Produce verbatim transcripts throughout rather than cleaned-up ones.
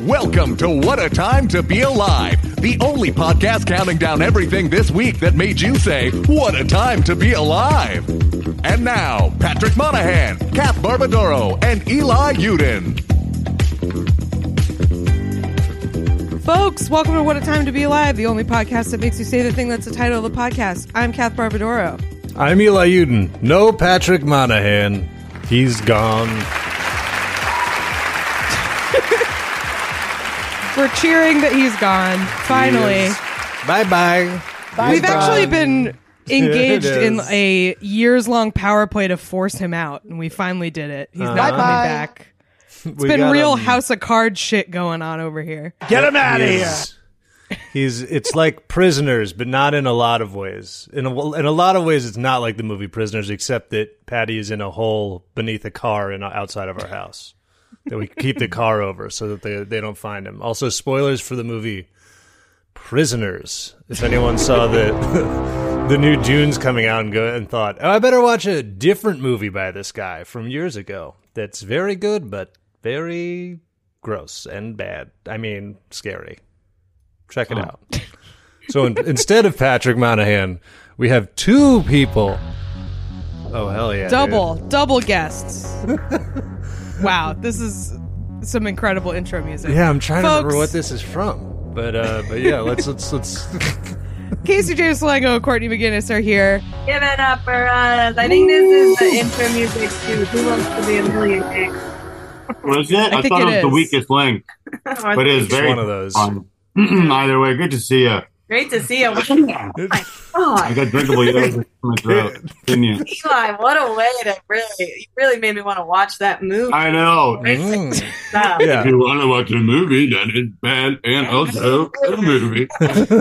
Welcome to What a Time to Be Alive, the only podcast counting down everything this week that made you say, what a time to be alive. And now, Patrick Monahan, Kath Barbadoro, and Eli Uden. Folks, welcome to What a Time to Be Alive, the only podcast that makes you say the thing that's the title of the podcast. I'm Kath Barbadoro. I'm Eli Uden. No Patrick Monahan. He's gone. We're cheering that he's gone. Finally. Bye-bye. Bye We've bye. actually been engaged Yeah, in a years-long power play to force him out, and we finally did it. He's uh, not coming bye. back. It's we been real him. House of Cards shit going on over here. Get him out of here. He's it's like Prisoners, but not in a lot of ways. In a, in a lot of ways, it's not like the movie Prisoners, except that Patty is in a hole beneath a car in, outside of our house. That we keep the car over so that they they don't find him. Also, spoilers for the movie Prisoners. If anyone saw the the new Dune's coming out and go and thought, oh, I better watch a different movie by this guy from years ago. That's very good, but very gross and bad. I mean, scary. Check it oh. out. So in, instead of Patrick Monahan, we have two people. Oh, hell yeah. Double, dude. double guests. Wow, this is some incredible intro music. Yeah, I'm trying Folks, to remember what this is from. But uh, but yeah, let's let's let's Casey James Salengo, Courtney McGinnis are here. Give it up for us. I think this is the intro music to Who Wants to Be a Millionaire. Was it? I, I thought it was is. the weakest link. But it is it's very one of those. fun. Either way, good to see you. Great to see you. Oh my God. I got drinkable yogurt in my throat. Didn't you? Eli, what a way to really, you really made me want to watch that movie. I know. Mm. Stop. Yeah. If you want to watch a movie, then it's bad and also a movie.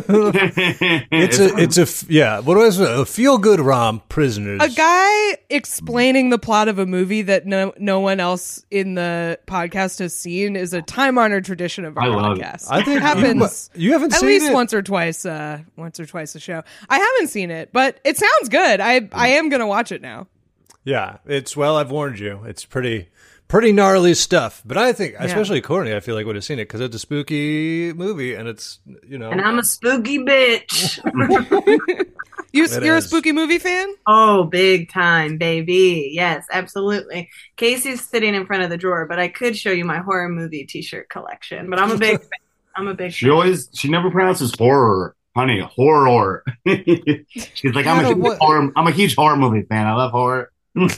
It's a it's a f- yeah. What was it? A feel good rom? Prisoners. A guy explaining the plot of a movie that no no one else in the podcast has seen is a time honored tradition of our I love podcast. it. I think it happens. You, you haven't at seen least it? once or twice. Uh, once or twice a show. I haven't seen it, but it sounds good. I I am gonna watch it now. Yeah, it's well. I've warned you. It's pretty pretty gnarly stuff. But I think, especially Courtney, I feel like would have seen it because it's a spooky movie, and it's you know. And I'm a spooky bitch. you, It you're is. a spooky movie fan? Oh, big time, baby. Yes, absolutely. Casey's sitting in front of the drawer, but I could show you my horror movie t-shirt collection. But I'm a big fan. I'm a big She fan. always, she never pronounces horror. Honey, horror. She's like, I'm a, huge what- horror, I'm a huge horror movie fan. I love horror.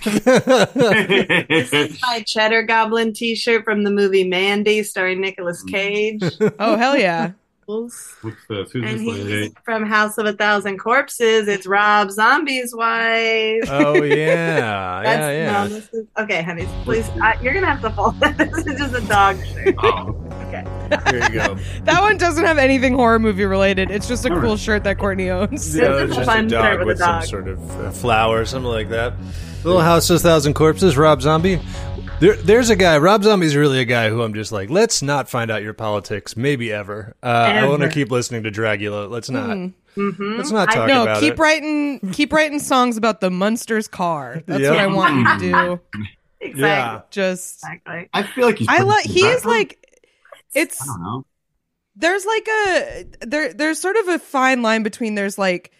My Cheddar Goblin t-shirt from the movie Mandy starring Nicolas Cage. Oh hell yeah! What's this? Who's And this he's lady? from House of a Thousand Corpses. It's Rob Zombie's wife. Oh yeah, That's, yeah, yeah. No, this is, okay, honey, please. I, you're going to have to fall. This is just a dog shirt. Oh. Okay. Here you go. That one doesn't have anything horror movie related. It's just a cool shirt that Courtney owns. Yeah, It's it's a just a fun shirt dog with a with some dog. sort of uh, flower or something like that. Little House of a Thousand Corpses, Rob Zombie. There, there's a guy, Rob Zombie's really a guy who I'm just like, let's not find out your politics, maybe ever. Uh, I want to Ever. keep listening to Dragula. Let's not. Mm-hmm. Let's not talk No, about keep it. writing, keep writing songs about the Munsters car. That's Yep. what I want you to do. Exactly. Yeah. Just, Exactly. I feel like he's. I pretty like. He is background. like, it's I don't know. there's like a there. There's sort of a fine line between there's like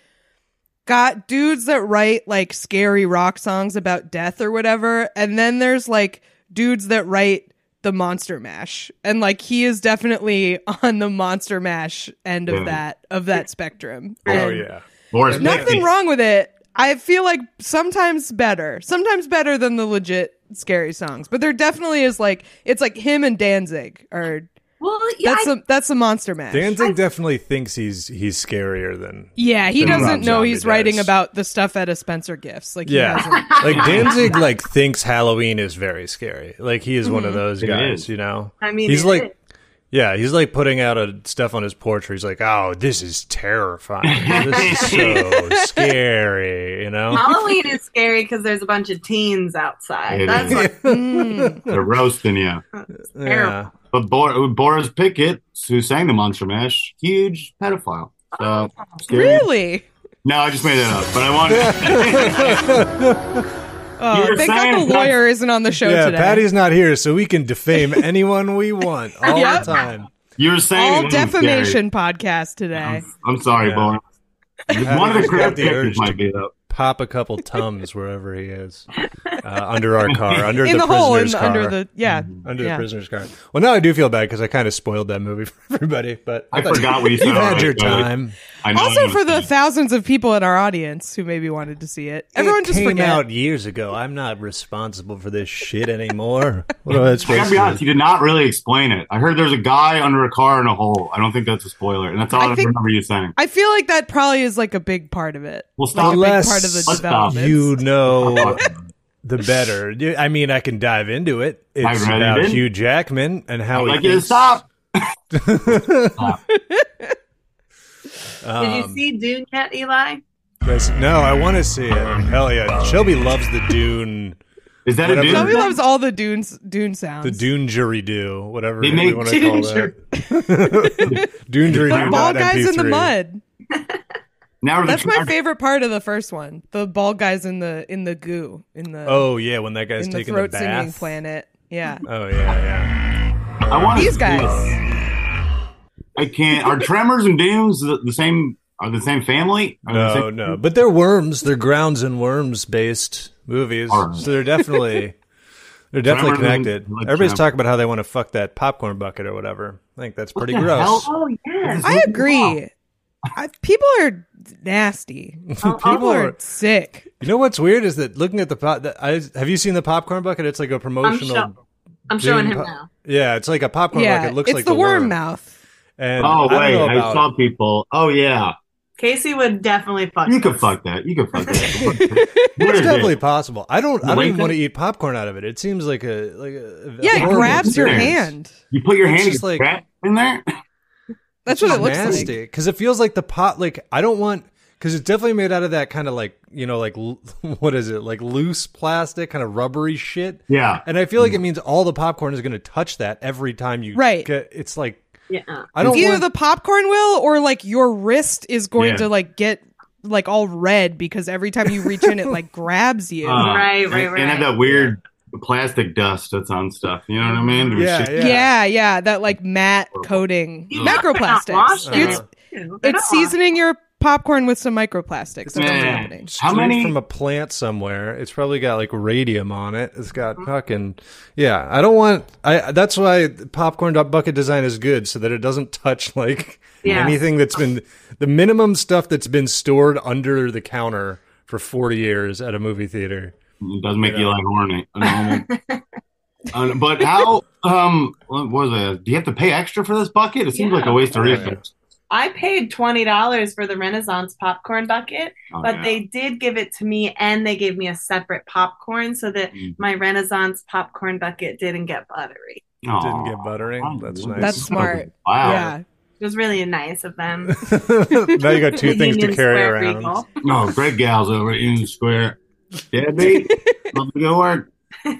got dudes that write like scary rock songs about death or whatever, and then there's like dudes that write the Monster Mash, and like he is definitely on the Monster Mash end of Yeah. that of that spectrum. Oh, And yeah. Boris nothing Pickett. wrong with it. I feel like sometimes better, sometimes better than the legit scary songs, but there definitely is like it's like him and Danzig or Well, yeah, that's I, a that's a Monster Mash. Danzig definitely thinks he's he's scarier than. Yeah, he than doesn't Rob know Zombie he's writing does. about the stuff at a Spencer Gifts. Like, he Yeah, hasn't. like Danzig like thinks Halloween is very scary. Like he is one of those It guys, is. you know. I mean, he's it like. is. Yeah, he's like putting out a stuff on his porch where he's like, "Oh, this is terrifying. This is so scary," you know. Halloween is scary because there's a bunch of teens outside. It That's is. like Mm. They're roasting you. Yeah. But Bor- Boris Pickett, who sang the Monster Mash, huge pedophile. So scary. Really? No, I just made that up. But I wanted. Oh, You're thank God saying the lawyer that's- isn't on the show Yeah, today. Patty's not here, so we can defame anyone we want all Yep. the time. You were saying All it wasn't defamation podcast scary. today. I'm, I'm sorry, Yeah. boy. Patty One of the just got crap the pictures urge might to be up. pop a couple tums wherever he is, uh, under our car, under In the, the hole, in prisoner's the, car. under the yeah, Under yeah. the prisoner's car. Well, now I do feel bad because I kind of spoiled that movie for everybody. But I thought forgot what you said. You've had already, your so time. I know Also, you for the understand. thousands of people in our audience who maybe wanted to see it, everyone it just came forget. out years ago. I'm not responsible for this shit anymore. What am I I supposed gotta be to honest, do? you did not really explain it. I heard there's a guy under a car in a hole. I don't think that's a spoiler, and that's all I I, think- remember you saying. I feel like that probably is like a big part of it. Well, Like stop. a big Unless part of the Let's stop. development. You know, the better. You- I mean, I can dive into it. It's Dive right about in. Hugh Jackman and how I'd he like you to thinks- stop. Um, Did you see Dune yet, Eli? Yes, no, I want to see it. Hell yeah. Shelby loves the Dune, Is that a Whatever. dude? Shelby loves all the Dunes Dune sounds. the Dune jury do, whatever They we make want to call Dune that. Dune jury the do. ball dot guys in the M P three. mud. Now That's the my favorite part of the first one. The ball guys in the in the goo in the Oh yeah, when that guy's in the taking the throat singing bath. planet. Yeah, Oh yeah, I want these guys. I can't. Are Tremors and Dooms the, the same? Are the same family? yeah. Are they the No, same- no, but they're worms. They're grounds and worms based movies, All right. so they're definitely they're definitely Tremors and- connected. like Everybody's Tremors. talking about how they want to fuck that popcorn bucket or whatever. I think that's pretty the gross. hell? Oh yes. I agree. I, people are nasty. Oh, People oh. are sick. You know what's weird is that looking at the pot. that- I, have you seen the popcorn bucket? It's like a I'm, promotional. show- I'm showing Dune him po- now. Yeah, it's like a popcorn Yeah, bucket. It looks it's like the a worm mouth. And Oh I don't wait, know I, about, saw people. Oh yeah, Casey would definitely fuck. you could this. fuck that. You could fuck that. What It's is definitely it? possible. I don't. I don't Like even that? want to eat popcorn out of it. It seems like a like a Yeah, it horrible grabs your experience. hand. You put your It's hand and just get like- crap in there. That's what it looks nasty like. because it feels like the pot. Like I don't want because it's definitely made out of that kind of like you know like l- what is it like loose plastic kind of rubbery shit. Yeah, And I feel like it means all the popcorn is going to touch that every time you Right. Get, it's like Yeah. I don't Either want the popcorn will or like your wrist is going Yeah. to like get like all red because every time you reach in it like grabs you. Uh, Right, right, and, and have right. that weird plastic dust that's on stuff. You know what I mean? There's yeah, shit- yeah yeah. yeah, that like matte coating. You have to not Macroplastics. wash it. It's Ew, they're it's not seasoning your popcorn with some microplastics. That's what's Man. happening. How Straight many- from a plant somewhere? It's probably got like radium on it. It's got fucking yeah. I don't want. I that's why popcorn bucket design is good so that it doesn't touch like Yeah. anything that's been the minimum stuff that's been stored under the counter for forty years at a movie theater. It does make you like horny. Um, uh, but how? Um, what was it? Do you have to pay extra for this bucket? It seems Yeah. like a waste of Oh, yeah. resources. I paid twenty dollars for the Renaissance popcorn bucket, Oh, but yeah. they did give it to me and they gave me a separate popcorn so that Mm. my Renaissance popcorn bucket didn't get buttery. Aw. Didn't get buttering. That's nice. That's smart. Wow. Yeah. It was really nice of them. Now you got two things to Union carry Square around. Regal. No, great gals over at Union Square. Yeah, babe. Love to go work.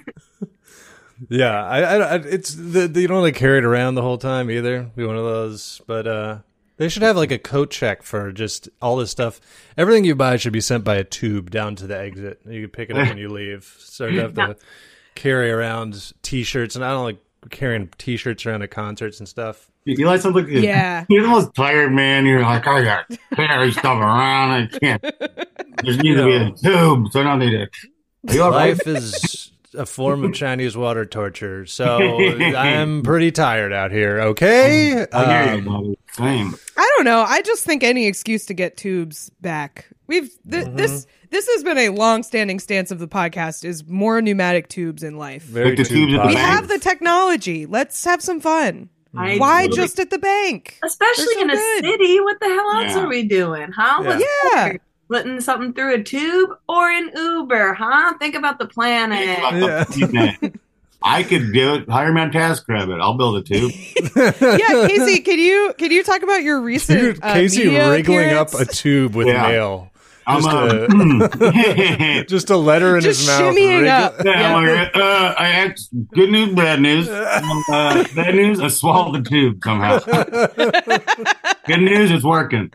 Yeah, I, I, I it's the, the you don't like carry it around the whole time either. Be one of those, but uh, they should have like a coat check for just all this stuff. Everything you buy should be sent by a tube down to the exit. You can pick it up when you leave. So you have to carry around T-shirts, and I don't like carrying T-shirts around at concerts and stuff. You like something? Yeah. You're the most tired man. You're like, I got to carry stuff around. I can't. There needs to be a tube, so I don't need it. Are you all right? Life is a form of Chinese water torture, so I'm pretty tired out here. Okay, I hear you, Um, buddy. Same. I don't know. I just think any excuse to get tubes back. We've th- Mm-hmm. this this has been a long-standing stance of the podcast is more pneumatic tubes in life. very Like the tube tubes at the We positive. have the technology. Let's have some fun. I Why do. just at the bank? Especially They're so in a good. city. What the hell else Yeah. are we doing, huh? Yeah. What's Yeah. better? Putting something through a tube or an Uber, huh? Think about the planet. Yeah. I could do it. Hire me on TaskRabbit. I'll build a tube. Yeah, Casey, can you can you talk about your recent Dude, uh, Casey media wriggling appearance? up a tube with Yeah. mail. I'm Just a, a, just a letter in Just his mouth. shimmying wriggle- up. yeah, I'm like, uh, I had good news, bad news. Uh, bad news, I swallowed the tube somehow. Good news, it's working.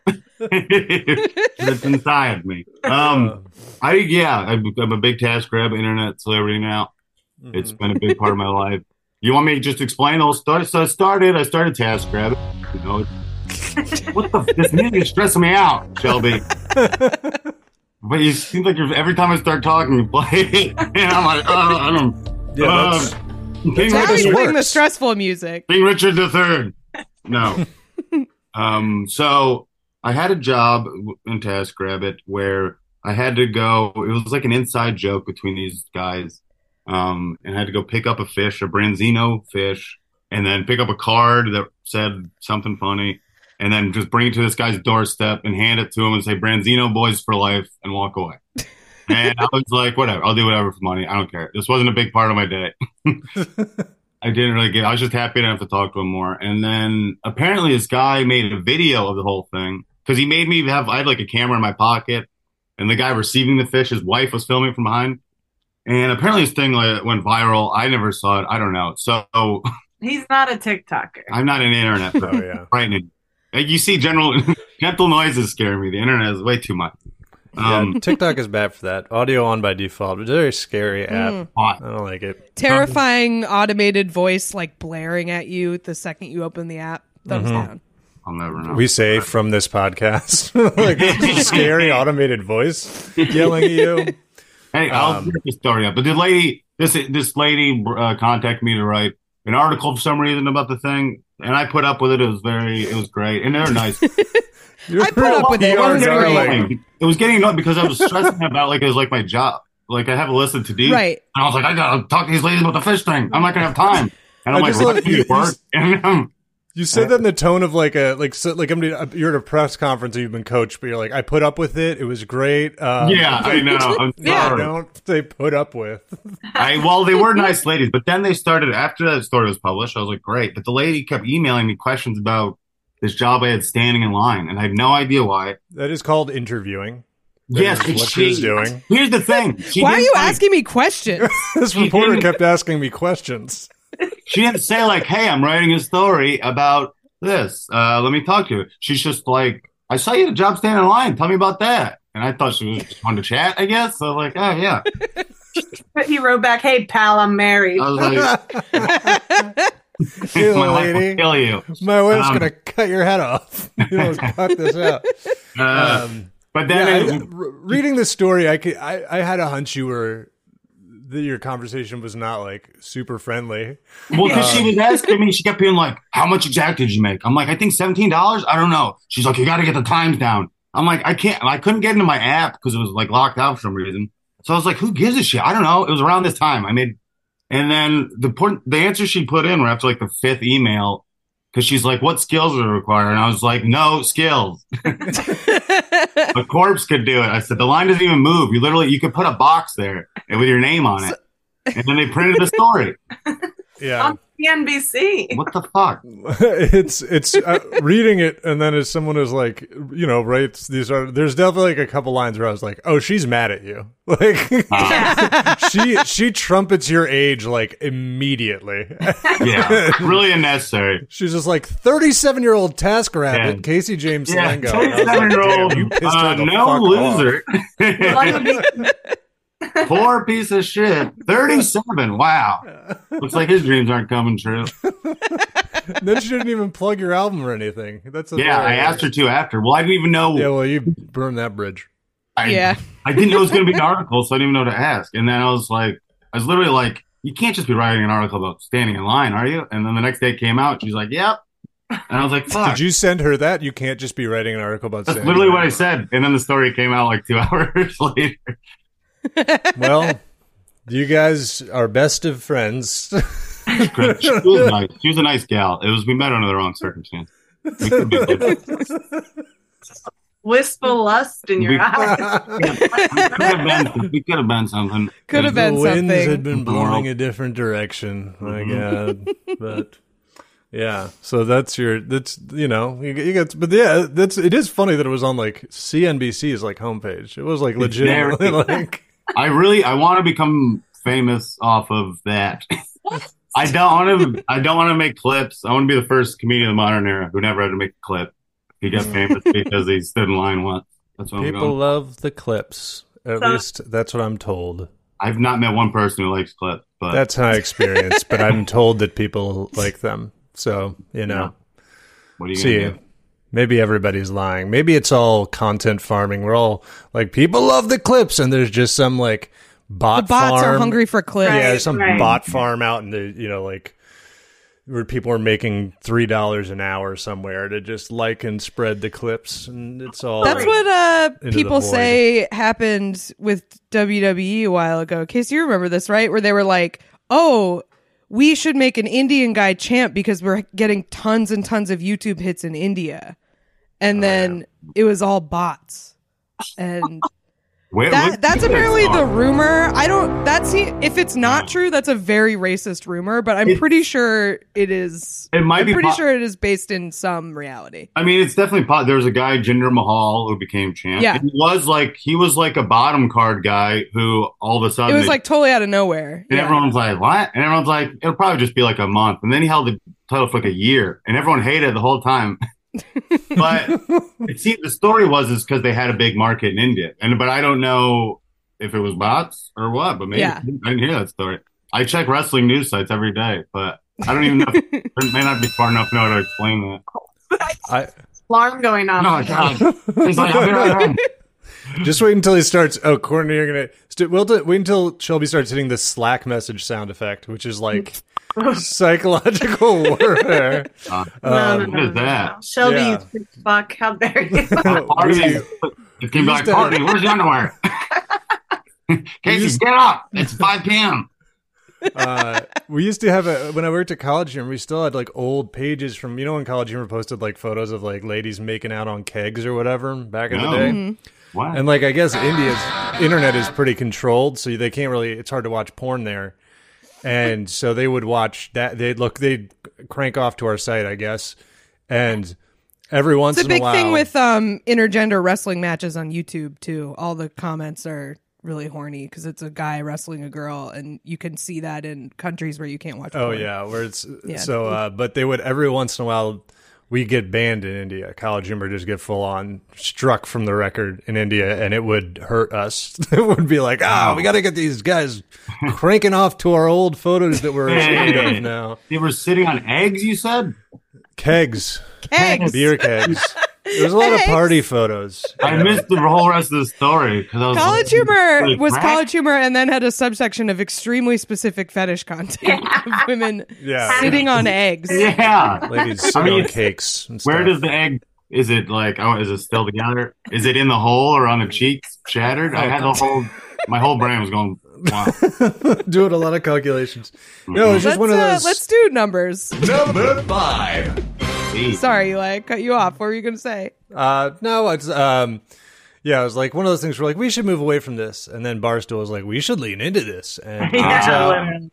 It's inside me. Um, I yeah, I'm, I'm a big TaskRabbit internet celebrity now. Mm-hmm. It's been a big part of my life. You want me to just explain the whole story? So I started. I started TaskRabbit. You know, what the? This music is stressing me out, Shelby. But you seem like you're, every time I start talking, you play, and I'm like, oh, I don't. Yeah, uh, that's, That's how you bring the stressful music. King Richard the Third. No. um. So I had a job in TaskRabbit where I had to go. It was like an inside joke between these guys. Um, and I had to go pick up a fish, a Branzino fish, and then pick up a card that said something funny, and then just bring it to this guy's doorstep and hand it to him and say, Branzino boys for life, and walk away. And I was like, whatever, I'll do whatever for money. I don't care. This wasn't a big part of my day. I didn't really get, I was just happy to have to talk to him more. And then apparently this guy made a video of the whole thing because he made me have, I had like a camera in my pocket, and the guy receiving the fish, his wife was filming from behind. And apparently this thing like, went viral. I never saw it. I don't know. So he's not a TikToker. I'm not an internet pro. Oh, yeah. Frightening. Like you see, general gentle noises scare me. The internet is way too much. Um, yeah, TikTok is bad for that. Audio on by default. It's a very scary app. Mm. I don't like it. Terrifying automated voice like blaring at you the second you open the app. Thumbs mm-hmm. down. I'll never know. We say from this podcast, like a scary automated voice yelling at you. Hey, I'll Um, get the story up. But the lady, this this lady uh, contacted me to write an article for some reason about the thing, and I put up with it. It was very, it was great, and they're nice. I put up with it. It was great. It was getting annoying because I was stressing about like it was like my job. Like I have a list of to do, right? And I was like, I gotta talk to these ladies about the fish thing. I'm not gonna have time. And I'm I like, just what love- do you work? And um, You said that in the tone of like a like so, like I'm you're at a press conference and you've been coached, but you're like, I put up with it. It was great. Um, yeah, I know. I'm Yeah. sorry. Don't say put up with. I, well, they were nice ladies, but then they started after that story was published. I was like, great, but the lady kept emailing me questions about this job I had standing in line, and I had no idea why. That is called interviewing. That Yes, is but what she, she's doing. Here's the thing. She Why are didn't you like- asking me questions? This reporter kept asking me questions. She didn't say like, "Hey, I'm writing a story about this. Uh, let me talk to you." She's just like, "I saw you at a job standing in line. Tell me about that." And I thought she was just wanting to chat, I guess. So I was like, "Oh yeah." But he wrote back, "Hey pal, I'm married." I was like, Hey, "My wife will lady. kill you." My wife's Um, gonna cut your head off. You know, cut this out. Uh, Um, but yeah, then I, it, re- reading the story, I, could, I I had a hunch you were that your conversation was not like super friendly. well, because she was asking me, she kept being like, "How much exactly did you make?" I'm like, "I think seventeen dollars. I don't know." She's like, "You got to get the times down." I'm like, "I can't." I couldn't get into my app because it was like locked out for some reason. So I was like, "Who gives a shit?" I don't know. It was around this time I made, and then the point, the answer she put in were after like the fifth email because she's like, "What skills are required?" And I was like, "No skills." A corpse could do it. I said, "The line doesn't even move. You literally, you could put a box there and with your name on it." And then they printed the story. Yeah. On C N B C. What the fuck? it's it's uh, reading it, and then as someone is like, you know, writes these are there's definitely like a couple lines where I was like, oh, she's mad at you, like Uh, she she trumpets your age like immediately. yeah, really unnecessary. She's just like thirty-seven year old TaskRabbit, Yeah. Casey James Yeah, Salengo. And I was like, twenty-seven year old, "Damn, you pissed her uh, the no fuck loser. Luckily, Poor piece of shit. thirty-seven. Wow. Looks like his dreams aren't coming true. off." Then she didn't even plug your album or anything. That's a Yeah, I asked her to after. Well, I didn't even know. Yeah, well, you burned that bridge. I, Yeah. I didn't know it was going to be an article, so I didn't even know to ask. And then I was like, I was literally like, you can't just be writing an article about standing in line, are you? And then the next day it came out. She's like, yep. And I was like, fuck. Did you send her that? You can't just be writing an article about That's Sandy. literally what I said. And then the story came out like two hours later. Well, you guys are best of friends. Good. She was nice. She was a nice gal. It was we met under the wrong circumstance. We could be good. wistful lust in your We- eyes. we could have been, we could have been something. Could have been the winds something. had been blowing World. a different direction. My Mhm. God, but yeah. So that's your. That's you know you, you get. But yeah, that's it is funny that it was on like C N B C's like homepage. It was like legitimately very- like. I really, I want to become famous off of that. I don't want to. I don't want to make clips. I want to be the first comedian of the modern era who never had to make a clip. I He got famous because he stood in line once. That's what I'm People going. love the clips. At So- least that's what I'm told. I've not met one person who likes clips, but That's my experience, but I'm told that people like them. So, you know, what are you see, gonna do? maybe everybody's lying. Maybe it's all content farming. We're all like, people love the clips, and there's just some like bot The bots farm. are hungry for clips. Yeah, Right, there's some right. bot farm out in the, you know, like where people are making three dollars an hour somewhere to just like and spread the clips, and it's all. That's what uh, Into the people void. say happened with W W E a while ago. Casey, you remember this, right? Where they were like, oh, we should make an Indian guy champ because we're getting tons and tons of YouTube hits in India. And then it was all bots. And Where, that what- that's apparently the rumor. I don't, that's, if it's not true, that's a very racist rumor, but I'm It- pretty sure it is. It might I'm be pretty po- sure it is based in some reality. I mean, it's definitely pot. There was a guy, Jinder Mahal, who became champ. Yeah. And he was like he was like a bottom card guy who all of a It sudden was like totally out of nowhere. and Yeah. everyone's like, what? And everyone's like, it'll probably just be like a month. And then he held the title for like a year, and everyone hated it the whole time. But it seemed the story was is because they had a big market in India, and but I don't know if it was bots or what. But maybe Yeah. I didn't hear that story. I check wrestling news sites every day, but I don't even know. If, it may not be far enough now to explain that. I Alarm going off. No, God. He's like, I'll be right home. just wait until he starts. Oh, Courtney, you're gonna st- well, wait until Shelby starts hitting the Slack message sound effect, which is like psychological warfare. Uh, No, no, Um, no, what is no, that? no. Shelby, Yeah. you sick fuck. How dare you? Courtney, we- it's gonna be like, used to- Courtney, where's the underwear? Casey, used- get up! It's five p.m. uh, we used to have a when I worked at College Humor, we still had like old pages from you know when College Humor posted like photos of like ladies making out on kegs or whatever back in No. the day. Mm-hmm. What? And like I guess India's internet is pretty controlled, so they can't really. It's hard to watch porn there, and so they would watch that. They'd look. They'd crank off to our site, I guess, and every once It's a in a big while, thing with um intergender wrestling matches on YouTube too. All the comments are really horny because it's a guy wrestling a girl, and you can see that in countries where you can't watch. Oh porn. yeah, where it's Yeah. so. Uh, but they would every once in a while. We get banned in India. College Humor just get full on struck from the record in India, and it would hurt us. It would be like, ah, we got to get these guys cranking off to our old photos that we're ashamed of now. They were sitting on eggs, you said? Kegs, Kegs. beer kegs. There was a lot of Kegs. party photos. I missed the whole rest of the story because I was College like, Humor like, was crack? College Humor, and then had a subsection of extremely specific fetish content of women Yeah, sitting on eggs. Yeah. ladies sit I mean, on cakes. And Where stuff. does the egg? Is it like? Oh, is it still together? Is it in the hole or on the cheeks shattered? I had the whole. My whole brain was going. Wow. doing a lot of calculations? No, it's just Let's, one of uh, those. let's do numbers. Number five. Gee. Sorry, Eli, I cut you off. What were you going to say? Uh, no, it's um, yeah, it was like one of those things where like we should move away from this, and then Barstool was like, we should lean into this, and turns Yeah, out women.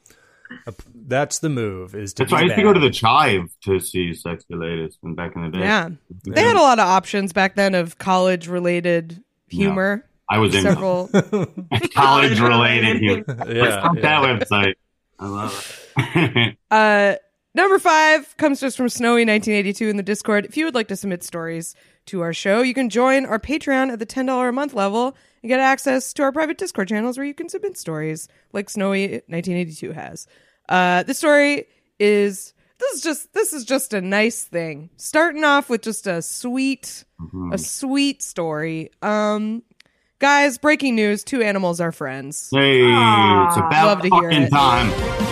that's the move. Is to That's why I be used to bad. go to the Chive to see Sexy Ladies when back in the day. Yeah. They had a lot of options back then of college related humor. I was in Several. college related humor. yeah, Stop yeah. that website. I love it. Uh, number five comes just from Snowy nineteen eighty-two in the Discord. If you would like to submit stories to our show, you can join our Patreon at the ten dollars a month level and get access to our private Discord channels where you can submit stories like Snowy nineteen eighty-two has. Uh, the story is this is just this is just a nice thing. Starting off with just a sweet, a sweet story. Um, guys, breaking news: two animals are friends. Hey, it's Love about to hear fucking it. time.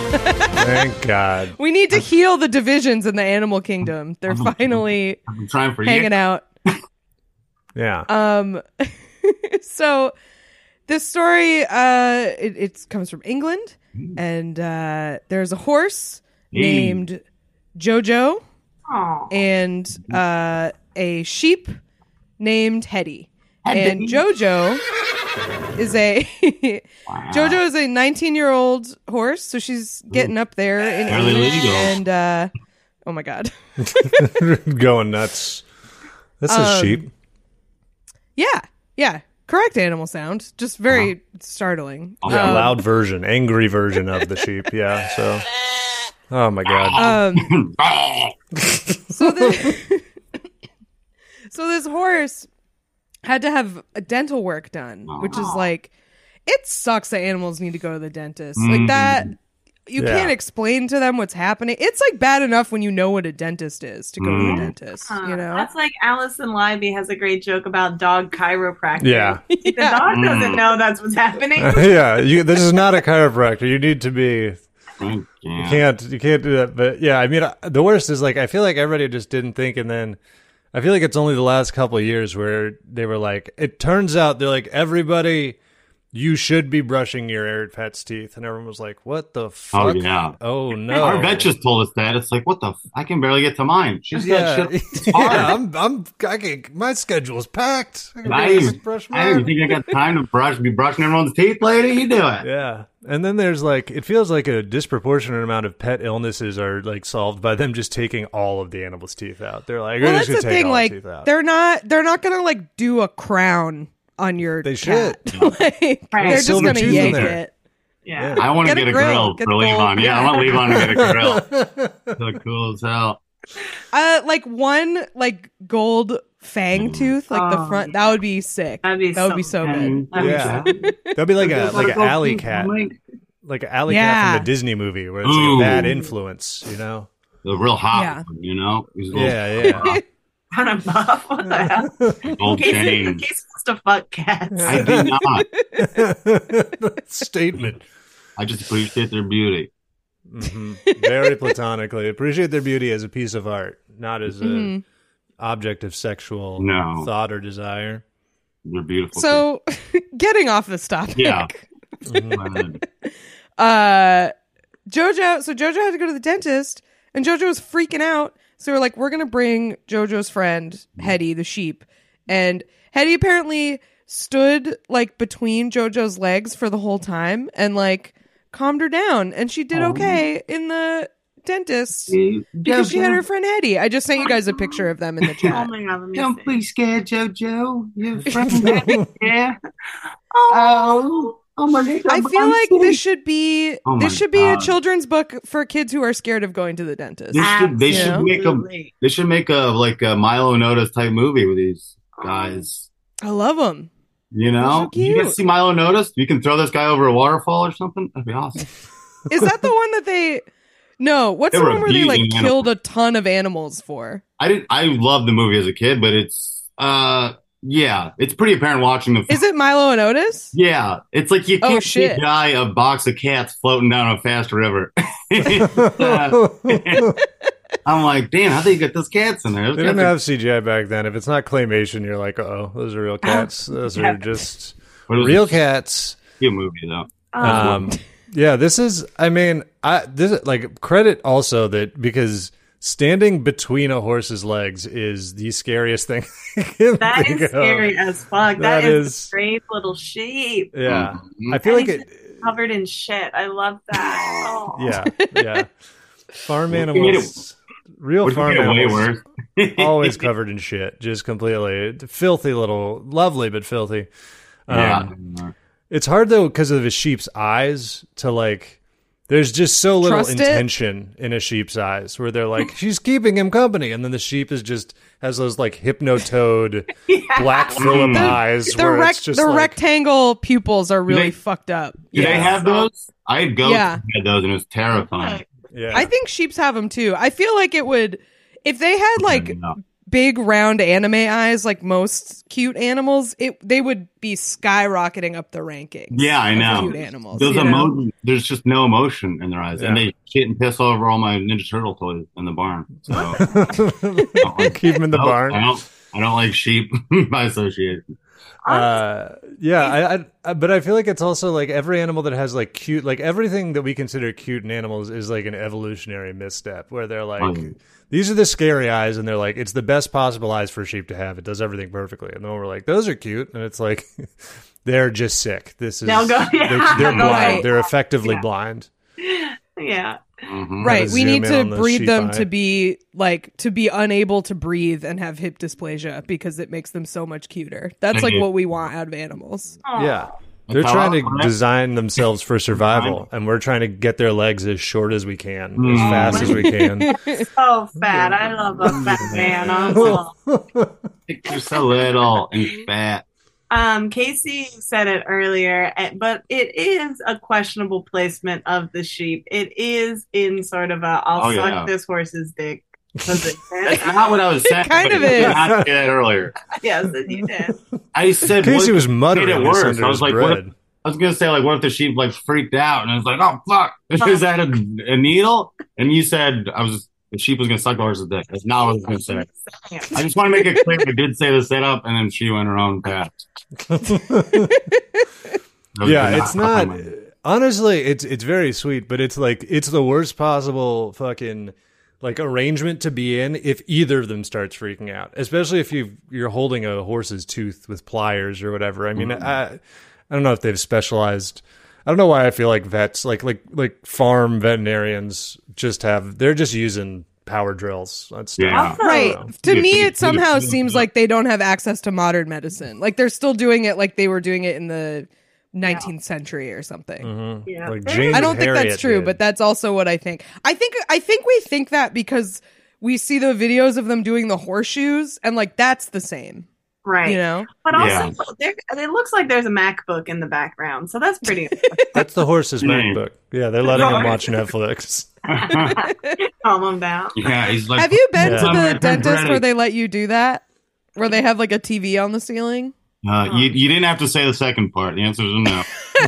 Thank God. We need to heal the divisions in the animal kingdom. They're finally I've been trying for hanging years. out. Yeah. Um, so this story, uh, it, it comes from England, and uh, there's a horse Hey. named Jojo Aw. and uh, a sheep named Hetty. And Jojo is a Jojo is a nineteen year old horse, so she's getting up there in Fairly age. legal. And uh, oh my god, Going nuts. That's a Um, sheep. yeah, yeah, correct animal sound, just very startling. Yeah, Um, loud version, angry version of the sheep. Yeah. So. Oh my God. Um, so the So this horse had to have a dental work done, which is like, it sucks that animals need to go to the dentist. Mm. Like that, you Yeah. can't explain to them what's happening. It's like bad enough when you know what a dentist is to go to Mm. the dentist, Huh. you know? That's like Allison Libby has a great joke about dog chiropractor. Yeah. The Yeah. dog Mm. doesn't know that's what's happening. yeah, you, this is not a chiropractor. You need to be. You You can't. You can't do that. But yeah, I mean, uh, the worst is like I feel like everybody just didn't think, and then I feel like it's only the last couple of years where they were like, it turns out they're like everybody. You should be brushing your pet's teeth, and everyone was like, "What the fuck? Oh, yeah. Oh no!" Our vet just told us that. It's like, what the? F- I can barely get to mine. She's yeah, got shit. yeah. hard. I'm, I'm, I can, my schedule's packed. I can I, barely even, just brush I don't mine. even think I got time to brush. Be brushing everyone's teeth, lady. You do it. Yeah. And then there's like, it feels like a disproportionate amount of pet illnesses are like solved by them just taking all of the animal's teeth out. They're like, Well, we're that's just the gonna take thing. all Like, the teeth out. they're not, they're not gonna like do a crown on your They cat. should. like, Right. they're just Silver gonna tooth in yank there. it. Yeah. I want to Get get, a a grill. grill, Get for the- Levon. Yeah, I want Levon to get a grill. So cool as hell. Uh, like one like gold fang tooth, like the Oh. front. That would be sick. That'd be that would so be so good. good. That'd be Yeah. so good. That'd be like a like an Gotta go alley teeth, cat, Mike. like an alley Yeah. cat from the Disney movie where it's like Ooh. a bad influence, you know? The real hot, Yeah. one, you know. He's a little- Yeah, yeah. Kind of buff. What the hell? Gold Casey, chain. Casey wants to fuck cats. I do not. Statement. I just appreciate their beauty. hmm Very platonically. Appreciate their beauty as a piece of art, not as a Mhm. object of sexual No. thought or desire. They're beautiful. So, getting off this topic. Yeah. Mhm. Uh, Jojo. So Jojo had to go to the dentist, and Jojo was freaking out. So we're like, we're gonna bring Jojo's friend Hetty, the sheep, and Hetty apparently stood like between Jojo's legs for the whole time and like calmed her down, and she did Oh. okay in the dentist Yeah. because she had her friend Hetty. I just sent you guys a picture of them in the Oh chat. my god, let me Don't see. be scared, JoJo. Your friend, yeah. Oh, oh my God. I feel like this should be Oh my this should be a God. children's book for kids who are scared of going to the dentist. They should, they should Absolutely. make a they should make a like a Milo Notice type movie with these guys. I love them. You They're know, so you cute. guys see Milo Notice? You can throw this guy over a waterfall or something. That'd be awesome. Is that the one that they? No, what's They the were one where they like abusing killed a ton of animals for? I didn't. I loved the movie as a kid, but it's uh, yeah, it's pretty apparent watching the. Is it Milo and Otis? Yeah, it's like you Oh, can't shit. see a guy a box of cats floating down a fast river. Uh, I'm like, damn, how do you get those cats in there? Those They didn't cats are- have C G I back then. If it's not claymation, you're like, oh, those are real cats. Those are Yeah. just But it was real a cats. cute movie though. Um, yeah, this is. I mean, I this like credit also that because standing between a horse's legs is the scariest thing. I can That think is of. scary as fuck. That that is, is- a brave little sheep. Yeah, Mhm. I feel like And it. he's covered in shit. I love that. Oh. Yeah, yeah. Farm What if you made animals, real What if farm you get way animals, worse? always covered in shit, just completely filthy little, lovely but filthy. Um, Yeah. It's hard though because of a sheep's eyes to like. There's just so little Trust it? intention in a sheep's eyes where they're like, she's keeping him company, and then the sheep is just has those like hypnotoad black Phillip The- eyes The where rec- it's just the like, rectangle pupils are really they- fucked up. Do they Yeah. have those? I had goats Yeah. who had those, and it was terrifying. yeah. I think sheeps have them too. I feel like it would if they had like No. big round anime eyes like most cute animals, it they would be skyrocketing up the rankings. Yeah, I of know. Cute animals. Those you know? emotion, there's just no emotion in their eyes, and Yeah. they shit and piss all over all my Ninja Turtle toys in the barn. So I keep them in the don't- barn. I don't. I don't like sheep by association. Uh, yeah, I, I, I, but I feel like it's also like every animal that has like cute, like everything that we consider cute in animals is like an evolutionary misstep where they're like, Mhm. these are the scary eyes, and they're like, it's the best possible eyes for a sheep to have. It does everything perfectly, and then we're like, those are cute, and it's like, they're just sick. This is They'll go- they're, they're blind. Right. They're effectively Yeah. blind. Yeah. Mhm. Right, to we zoom need in to on the breed sheep them eye. to be like to be unable to breathe and have hip dysplasia because it makes them so much cuter. That's like Mhm. what we want out of animals. Aw. Yeah. They're Tell trying us, to right? design themselves for survival, and we're trying to get their legs as short as we can, as Mm. fast as we can. So fat. I love a fat man. Also. They're so little and fat. Um, Casey said it earlier, eh, but it is a questionable placement of the sheep. It is in sort of a "I'll Oh, suck yeah. this horse's dick" position. That's not what I was saying. kind but of I did is. not say that earlier. Yes, you did. I said Casey what was muttering made it this worse. under I his was like, what if, bread. I was gonna say like, what if the sheep like freaked out and it was like, oh fuck, is that a, a needle? And you said I was the sheep was gonna suck the horse's dick. That's not what I was gonna say. I just want to make it clear I did say the setup, and then she went her own path. Yeah, it's not. Honestly, it's it's very sweet, but it's like it's the worst possible fucking like arrangement to be in if either of them starts freaking out, especially if you you're holding a horse's tooth with pliers or whatever. I mean, Mm. I I don't know if they've specialized. I don't know why I feel like vets, like like like farm veterinarians, just have they're just using power drills. That's Yeah. Also, Right. To Yeah, me, yeah, it somehow yeah. seems like they don't have access to modern medicine. Like they're still doing it like they were doing it in the nineteenth century or something. Mhm. Yeah. Like There- James I don't think Harriet that's true, did. but that's also what I think. I think I think we think that because we see the videos of them doing the horseshoes, and like that's the same, Right. you know? But also, Yeah. there, it looks like there's a MacBook in the background, so that's pretty. That's the horse's Mm. MacBook. Yeah, they're letting him watch Netflix. Calm them down. Yeah, he's like. Have you been Yeah. to the I'm dentist ready. where they let you do that, where they have like a T V on the ceiling? Uh, you you didn't have to say the second part. The answer is no.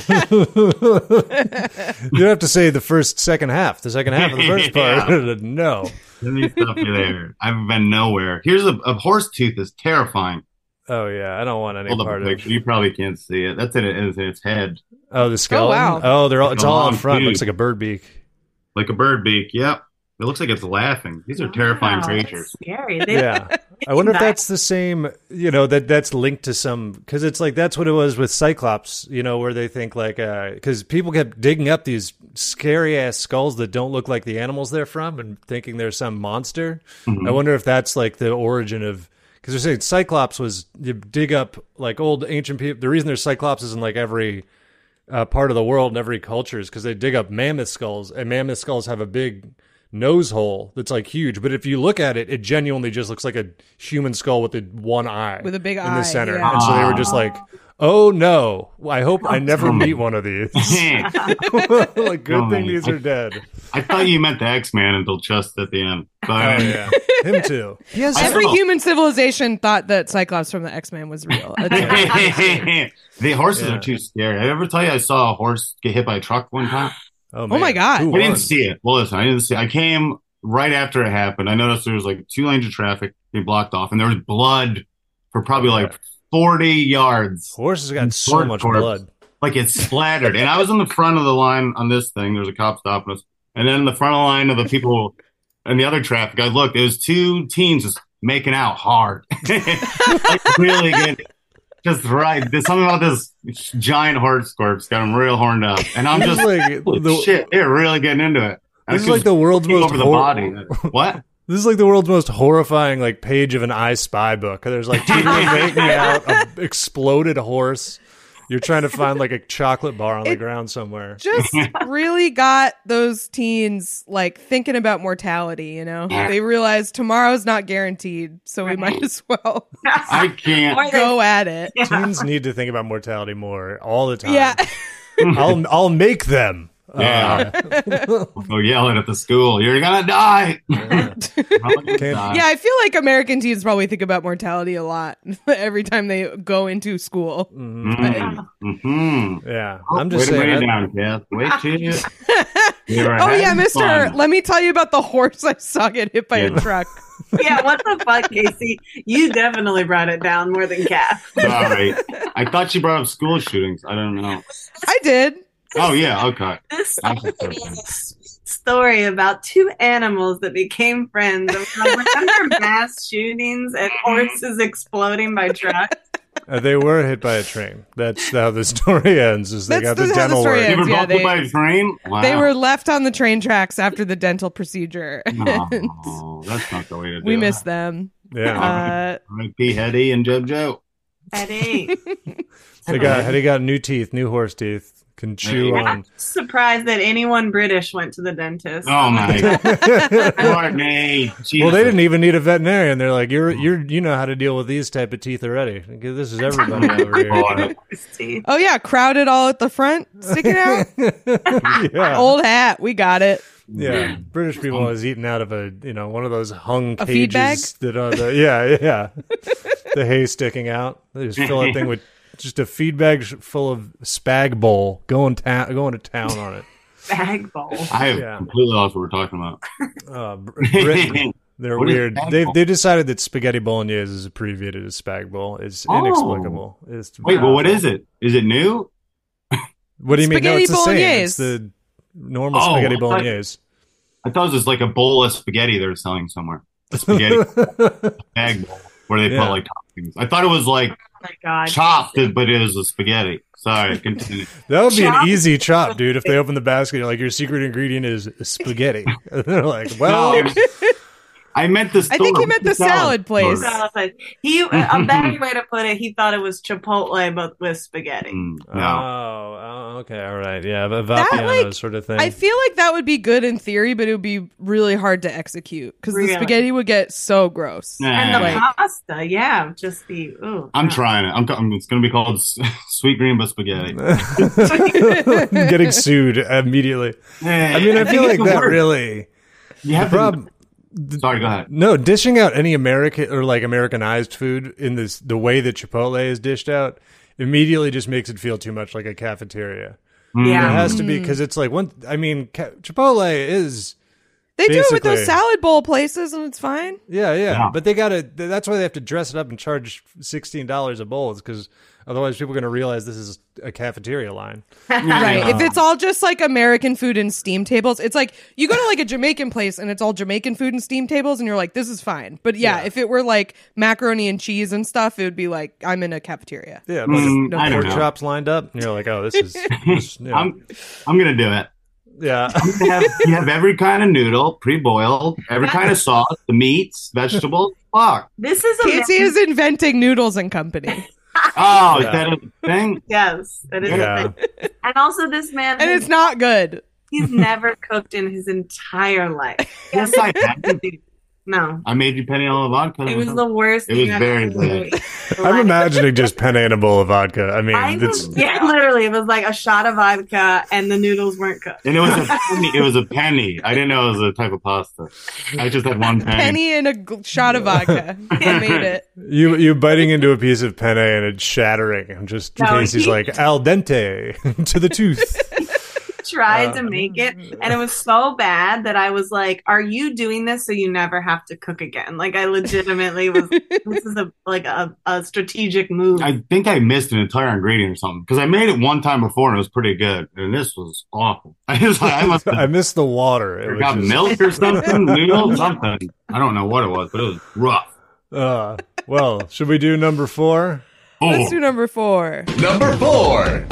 You have to say the first second half. The second half of the first part. No. Let me stop you there. I've been nowhere. Here's a, a horse tooth is terrifying. Oh yeah, I don't want any Hold up part a of. picture. You probably can't see it. That's in, it, it's in its head, Oh, the skeleton. wow. Oh, they're all. It's A all long in front. tooth. Looks like a bird beak. like a bird beak. Yep. It looks like it's laughing. These are terrifying Wow, creatures. that's scary. They, Yeah. I wonder if Nice. that's the same. You know that that's linked to some because it's like that's what it was with Cyclops. You know where they think like because people kept digging up these scary ass skulls that don't look like the animals they're from and thinking they're some monster. Mhm. I wonder if that's like the origin of because they're saying Cyclops was you dig up like old ancient people. The reason there's Cyclopses in like every uh, part of the world and every culture is because they dig up mammoth skulls, and mammoth skulls have a big nose hole that's like huge. But if you look at it, it genuinely just looks like a human skull with a one eye With a big in eye, the center. yeah. And so they were just like, "Oh no! I hope I never meet one of these." Like, good Oh, thing man. these are dead. I thought you meant the X-Man until just at the end. Oh But yeah, him too. He has I Every know. human civilization thought that Cyclops from the X-Men was real. That's- the horses Yeah. are too scary. I ever tell you I saw a horse get hit by a truck one time? Oh, my man. God. Who I won? didn't see it. Well, listen, I didn't see. I came right after it happened. I noticed there was like two lanes of traffic being blocked off, and there was blood for probably like forty yards. Horses got so Sword much corpse. blood. Like it splattered. And I was in the front of the line on this thing. There's a cop stopping us. And then in the front of the line of the people in the other traffic, I looked, it was two teens just making out hard. Like really good. Just right. There's something about this giant horse corpse got them real horned up. And I'm This just is like holy the, shit, they're really getting into it. I this is could like the world's kick most over the hor- body. What? This is like the world's most horrifying like page of an I Spy book. There's like two people making out a exploded horse. You're trying to find like a chocolate bar on the It- ground somewhere. just really got those teens like thinking about mortality, you know? They realized tomorrow's not guaranteed, so we might as well I can't. Or they- go at it. Yeah. Teens need to think about mortality more all the time. Yeah. I'll I'll make them. Yeah. Uh, Go yelling at the school. You're gonna die. Probably gonna Can't- die. Yeah, I feel like American teens probably think about mortality a lot every time they go into school. Mm, mhm. yeah. Oh, I'm just way to saying. bring it I- down, Kath. Wait till you. You're Oh yeah, having Mister fun. Let me tell you about the horse I saw get hit by a Yeah. truck. Yeah, what the fuck, Casey? You definitely brought it down more than Kath. Sorry. I thought she brought up school shootings. I don't know. I did. Oh yeah, okay. This I should say is a story about two animals that became friends. Remember mass shootings and horses exploding by trucks? Uh, they were hit by a train. That's how the story ends. Is they That's got the the- how the dental story work. You ends. were Yeah, both hit they- by a train? Wow. They were left on the train tracks after the dental procedure. Oh, that's not the way to do we it. miss them. Yeah. Uh, R I P Hetty and JoJo. Eddie. They got Eddie got new teeth, new horse teeth. Can chew Yeah. on. I'm surprised that anyone British went to the dentist. Oh my god. Courtney. Well, they didn't even need a veterinarian. They're like, you're you're you know how to deal with these type of teeth already. This is everybody over here. Teeth. Oh yeah, crowded all at the front, sticking out. Yeah. Old hat, we got it. Yeah, British people always eating out of a you know one of those hung A feed bag? cages that are the yeah yeah the hay sticking out. They just fill that thing with just a feed bag sh- full of spag bowl going ta- going to town on it. Bag bowl. I have Yeah. completely lost what we're talking about. Uh, Br- Britain, they're What is weird. spag They bowl? they decided that spaghetti bolognese is abbreviated as spag bowl. It's Oh. inexplicable. It's Wait, well, what is it? Is it new? What do you mean? No, Spaghetti it's the same. bolognese. It's the normal Oh, spaghetti I thought- bolognese. I thought it was like a bowl of spaghetti they're selling somewhere. A spaghetti bag bowl where they Yeah. put like toppings. I thought it was like Oh my god. chopped, but it was a spaghetti. Sorry, continue. That would be Chop. an easy chop, dude. If they open the basket, you're like, your secret ingredient is spaghetti. And they're like, well, No, I meant the I think he meant the salad place. store. Salad place. He a better way to put it, he thought it was Chipotle but with spaghetti. Mm, oh, no. oh, okay, all right, yeah, but That, Vapiano like, sort of thing. I feel like that would be good in theory, but it would be really hard to execute because Really? the spaghetti would get so gross. Nah. And the Like- pasta, yeah, would just be ooh. I'm God. trying it. I'm, I'm. It's going to be called s- sweet green but spaghetti. Getting sued immediately. I I mean, I feel like that really. You have the to. problem- Sorry, go ahead. No, dishing out any American or like Americanized food in this the way that Chipotle is dished out immediately just makes it feel too much like a cafeteria. Yeah. It has to be because it's like one. I mean, ca- Chipotle is They do it with Basically. those salad bowl places, and it's fine. yeah, yeah, Yeah. but they gotta. That's why they have to dress it up and charge sixteen dollars a bowl, because otherwise people are gonna realize this is a cafeteria line. Right. If it's all just like American food and steam tables, it's like you go to like a Jamaican place and it's all Jamaican food and steam tables, and you're like, this is fine. But yeah, Yeah. if it were like macaroni and cheese and stuff, it would be like, I'm in a cafeteria. Yeah, but Mm, if I don't pork know. chops lined up, and you're like, oh, this is. This, you know, I'm. I'm going to do it. yeah. You have, you have every kind of noodle, pre-boiled, every kind of sauce, the meats, vegetables. Fuck. This is a Casey is inventing noodles and company. Oh, is Yeah. that a thing? yes, that is a Yeah. thing. And also this man And it's not good. he's never cooked in his entire life. Yes, I have. No. I made you penny on the vodka. It was the worst It thing was I've very ever bad. eaten. I'm imagining just penne in a bowl of vodka. I mean, I it's was, yeah, literally, it was like a shot of vodka, and the noodles weren't cooked. And it was a penny. It was a penny. I didn't know it was a type of pasta. I just had one penny. Penny and a gl- shot of vodka. I made it. you you biting into a piece of penne and it's shattering. And just No, Casey's he- like al dente to the tooth. Tried Uh, to make it, and it was so bad that I was like, "Are you doing this so you never have to cook again?" Like I legitimately was. This is a like a, a strategic move. I think I missed an entire ingredient or something because I made it one time before and it was pretty good, and this was awful. I was like, I must I have missed the water. It was got just- milk or something, noodles, something. I don't know what it was, but it was rough. Uh, well, should we do number four? Let's Oh, do number four. Number four.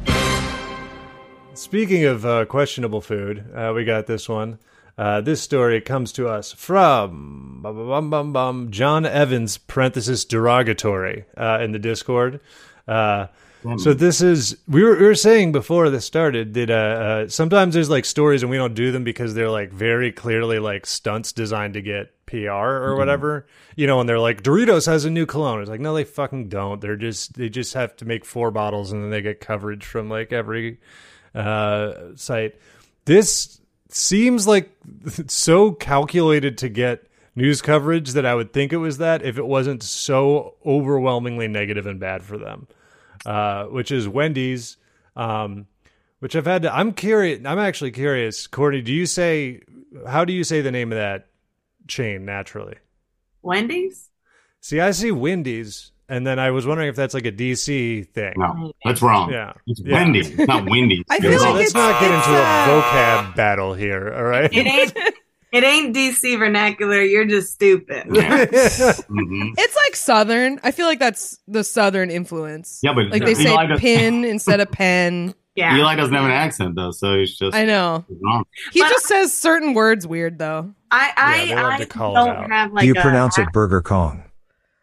Speaking of uh, questionable food, uh, we got this one. Uh, this story comes to us from bum, bum, bum, bum, bum, John Evans, parenthesis derogatory, uh, in the Discord. Uh, so this is we were we were saying before this started that uh, uh, sometimes there's like stories and we don't do them because they're like very clearly like stunts designed to get P R or whatever, you know, and they're like Doritos has a new cologne. It's like no, they fucking don't. They're just they just have to make four bottles and then they get coverage from like every uh, site. This seems like so calculated to get news coverage that I would think it was that if it wasn't so overwhelmingly negative and bad for them. Uh, which is Wendy's, um, which I've had to, I'm curious, I'm actually curious, Courtney, do you say, how do you say the name of that chain naturally? Wendy's. See, I see Wendy's, and then I was wondering if that's like a D C thing. no, that's wrong. Yeah. It's Yeah. Wendy's, it's not Wendy's. I feel It's like wrong. Let's it's- not get it's, into a uh, vocab battle here, all right? It ain't. It ain't D C vernacular. You're just stupid. Yeah. Mhm. It's like Southern. I feel like that's the Southern influence. Yeah, but Like they say Eli does- pin instead of pen. Yeah. Eli doesn't have an accent though, so he's just I know. he's wrong. He But- just says certain words weird though. I I, Yeah, they love I to call it don't out. have like Do you a, pronounce it Burger Kong?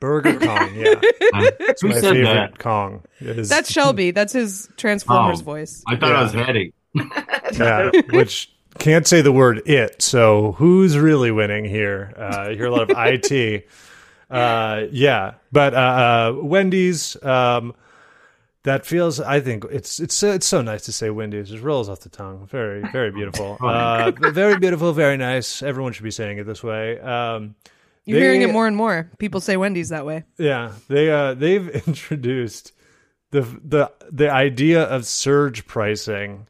Burger Kong, yeah. It's Who my said favorite that? Kong. It is- That's Shelby. That's his Transformers Oh. voice. I thought Yeah. I was heady. yeah, which can't say the word it. So who's really winning here? Uh, you hear a lot of I T. Uh, yeah, but uh, uh, Wendy's. Um, that feels. I think it's it's so- it's so nice to say Wendy's. It just rolls off the tongue. Very very beautiful. Uh, very beautiful. Very nice. Everyone should be saying it this way. Um, You're they- hearing it more and more. People say Wendy's that way. Yeah, they uh, they've introduced the the the idea of surge pricing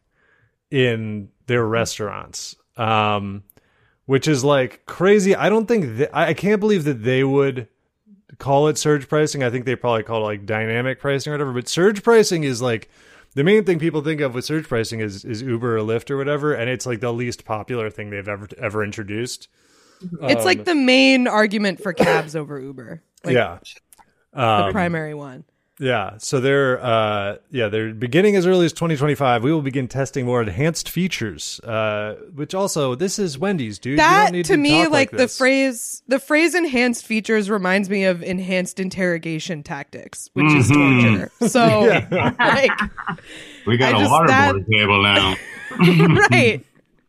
in their restaurants, um, which is like crazy. I don't think th- I I can't believe that they would call it surge pricing. I think they probably call it like dynamic pricing or whatever. But surge pricing is like the main thing people think of with surge pricing is is Uber or Lyft or whatever, and it's like the least popular thing they've ever ever introduced. It's Um, like the main argument for cabs over Uber. Like yeah. the Um, primary one. Yeah, so they're uh, yeah they're beginning as early as twenty twenty-five. We will begin testing more enhanced features, uh, which also this is Wendy's, dude. You That don't need to to me, talk like the this. phrase, the phrase "enhanced features" reminds me of enhanced interrogation tactics, which is Mhm. torture. So, like, We got I a just- waterboard that- table now. right?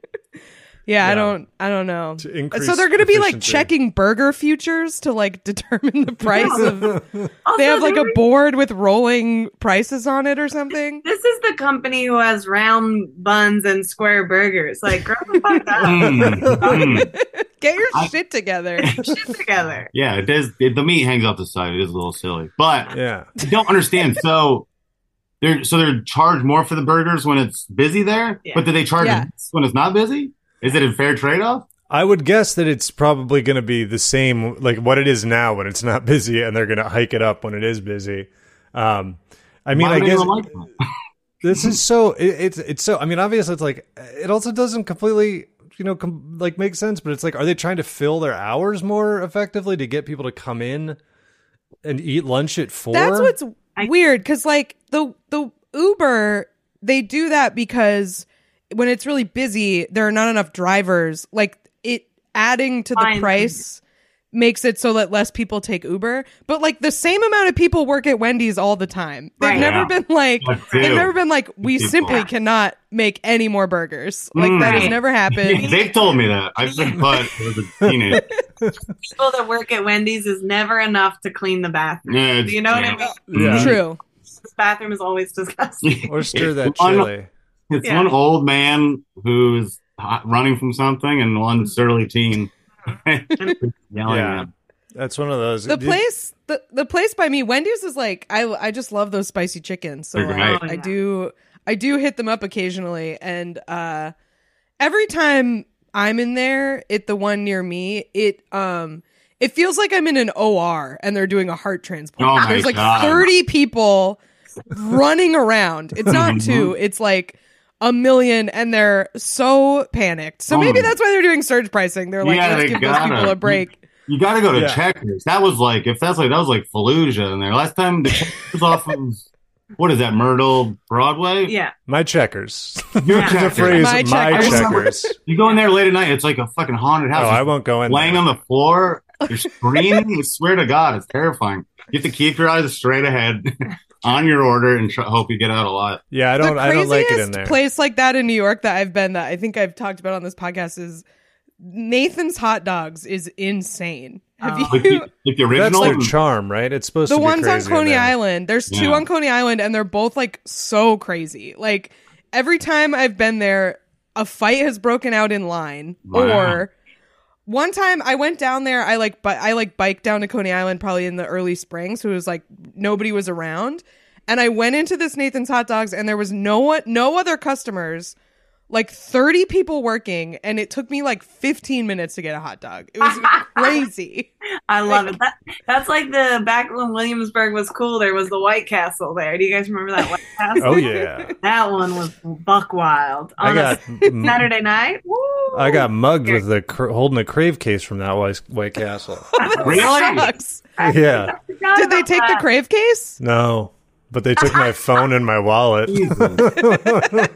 Yeah, Yeah. I don't, I don't know. To increase So they're going to be like efficiency. checking burger futures to like determine the price of. Also, They have like a were- board with rolling prices on it or something. This is the company who has round buns and square burgers. Like, grow the fuck up. Mm, mm. Get your I- shit together. Shit together. Yeah, it is. It, the meat hangs off the side. It is a little silly, but Yeah, I don't understand. So they're so they're charged more for the burgers when it's busy there, Yeah. but do they charge Yeah. less when it's not busy? Is it a fair trade off? I would guess that it's probably going to be the same, like what it is now when it's not busy, and they're going to hike it up when it is busy. Um, I mean, Why I do they guess not like that? this is so it, it's it's so. I mean, obviously, it's like it also doesn't completely. You know, com- like make sense, but it's like, are they trying to fill their hours more effectively to get people to come in and eat lunch at four? That's what's I- weird because like the the Uber, they do that because when it's really busy, there are not enough drivers. Like it adding to the Fine. price makes it so that less people take Uber. But like the same amount of people work at Wendy's all the time. They've Right. never Yeah. been like Like, they've dude. never been like we People. simply Yeah. cannot make any more burgers. Like Mm. that has Right. never happened. They've told me that. I've been put as a teenager. People that work at Wendy's is never enough to clean the bathroom. Yeah, Do it's- you know what I yeah. mean? Yeah. True. This bathroom is always disgusting. Or stir that It's one- chili. It's Yeah. one old man who's hot- running from something and one surly teen yelling Yeah. at him. That's one of those. The Did- place, the, the place by me, Wendy's is like I I just love those spicy chickens. So They're I, great. Oh, I yeah. do I do hit them up occasionally, and uh, every time I'm in there, at the one near me, it um it feels like I'm in an O R and they're doing a heart transplant. Oh my There's like God. thirty people running around. It's not two, it's like a million, and they're so panicked. So Oh maybe my- that's why they're doing surge pricing. They're like, Yeah, let's they give those gotta. people a break. You got to go to Yeah. Checkers. That was like if that's like that was like Fallujah in there. Last time the Checkers off of what is that Myrtle Broadway? Yeah. My checkers. Your Yeah. the Checkers. phrase My my, checkers. checkers. You go in there late at night. It's like a fucking haunted Oh, house. I won't go in Laying there. on the floor, you're screaming. I swear to God, it's terrifying. You have to keep your eyes straight ahead on your order and tr- hope you get out alive. Yeah, I don't. the I don't like it in craziest there. place like that in New York that I've been that I think I've talked about on this podcast is Nathan's Hot Dogs is insane. Have Oh. Like you? the, like the That's original. like Charm, right? It's supposed The to be ones on crazy in Coney there. Island. There's two Yeah. on Coney Island, and they're both like so crazy. Like every time I've been there, a fight has broken out in line, Wow. or one time I went down there. I like, but I like biked down to Coney Island probably in the early spring, so it was like nobody was around, and I went into this Nathan's Hot Dogs, and there was no one, no other customers. Like thirty people working, and it took me like fifteen minutes to get a hot dog. It was crazy. I love it. That, that's like the back when Williamsburg was cool. There was the White Castle there. Do you guys remember that White Castle? Oh yeah, That one was buck wild. I On got a Saturday night. Woo! I got mugged with the cr- holding a crave case from that White, White Castle. Really? Sucks. Yeah, Forgot Did they about take the that. crave case? no, but they took my phone and my wallet.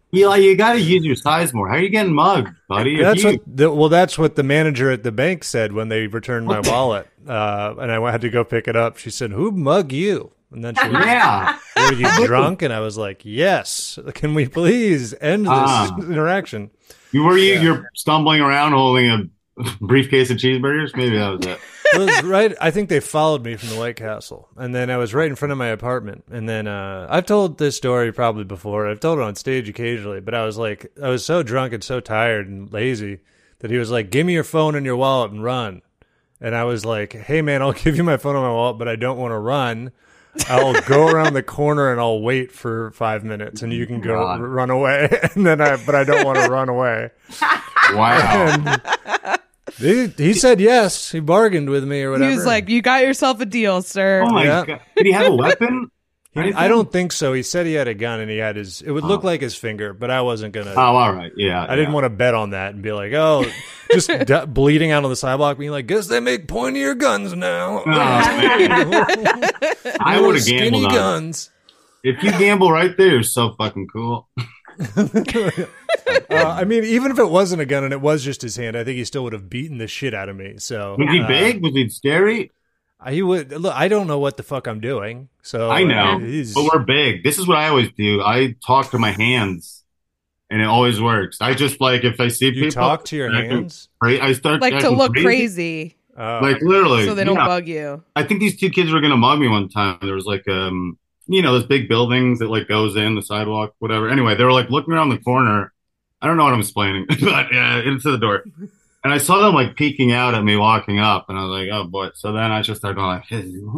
You like you got to use your size more. How are you getting mugged, buddy? If That's you- what. The, well, that's what the manager at the bank said when they returned my wallet, uh, and I had to go pick it up. She said, "Who mug you?" And then she was, yeah. "Were you drunk?" And I was like, "Yes." Can we please end this Ah. interaction? You were you Yeah. you're stumbling around holding a briefcase of cheeseburgers? Maybe that was it. It was right. I think they followed me from the White Castle, and then I was right in front of my apartment. And then uh, I've told this story probably before. I've told it on stage occasionally, but I was like, I was so drunk and so tired and lazy that he was like, "Give me your phone and your wallet and run." And I was like, "Hey man, I'll give you my phone and my wallet, but I don't want to run. I'll go around the corner and I'll wait for five minutes, and you can go God. r- run away." And then I, but I don't want to run away. Wow. And he, he said yes. He bargained with me or whatever. He was like, "You got yourself a deal, sir." Oh my Yeah. god! Did he have a weapon? He, I don't think so. He said he had a gun and he had his. It would look Oh. like his finger, but I wasn't gonna. Oh, all right. Yeah. I didn't want to bet on that and be like, oh, just d- bleeding out on the sidewalk, being like, guess they make pointier guns now. Oh, man. I Little would have skinny gambled on it. guns. If you gamble right there, you're so fucking cool. Uh, I mean, even if it wasn't a gun and it was just his hand, I think he still would have beaten the shit out of me. So Was he uh, big? Was he scary? He would look. I don't know what the fuck I'm doing. So I know, uh, he's- but we're big. This is what I always do. I talk to my hands, and it always works. I just like if I see you people talk to your acting hands. cra- I start Like to acting look crazy, Uh, like literally, so they don't yeah. bug you. I think these two kids were gonna mug me one time. There was like um, you know, those big buildings that like goes in the sidewalk, whatever. Anyway, they were like looking around the corner. I don't know what I'm explaining, but uh, into the door. And I saw them like peeking out at me walking up, and I was like, "Oh boy!" So then I just started going like,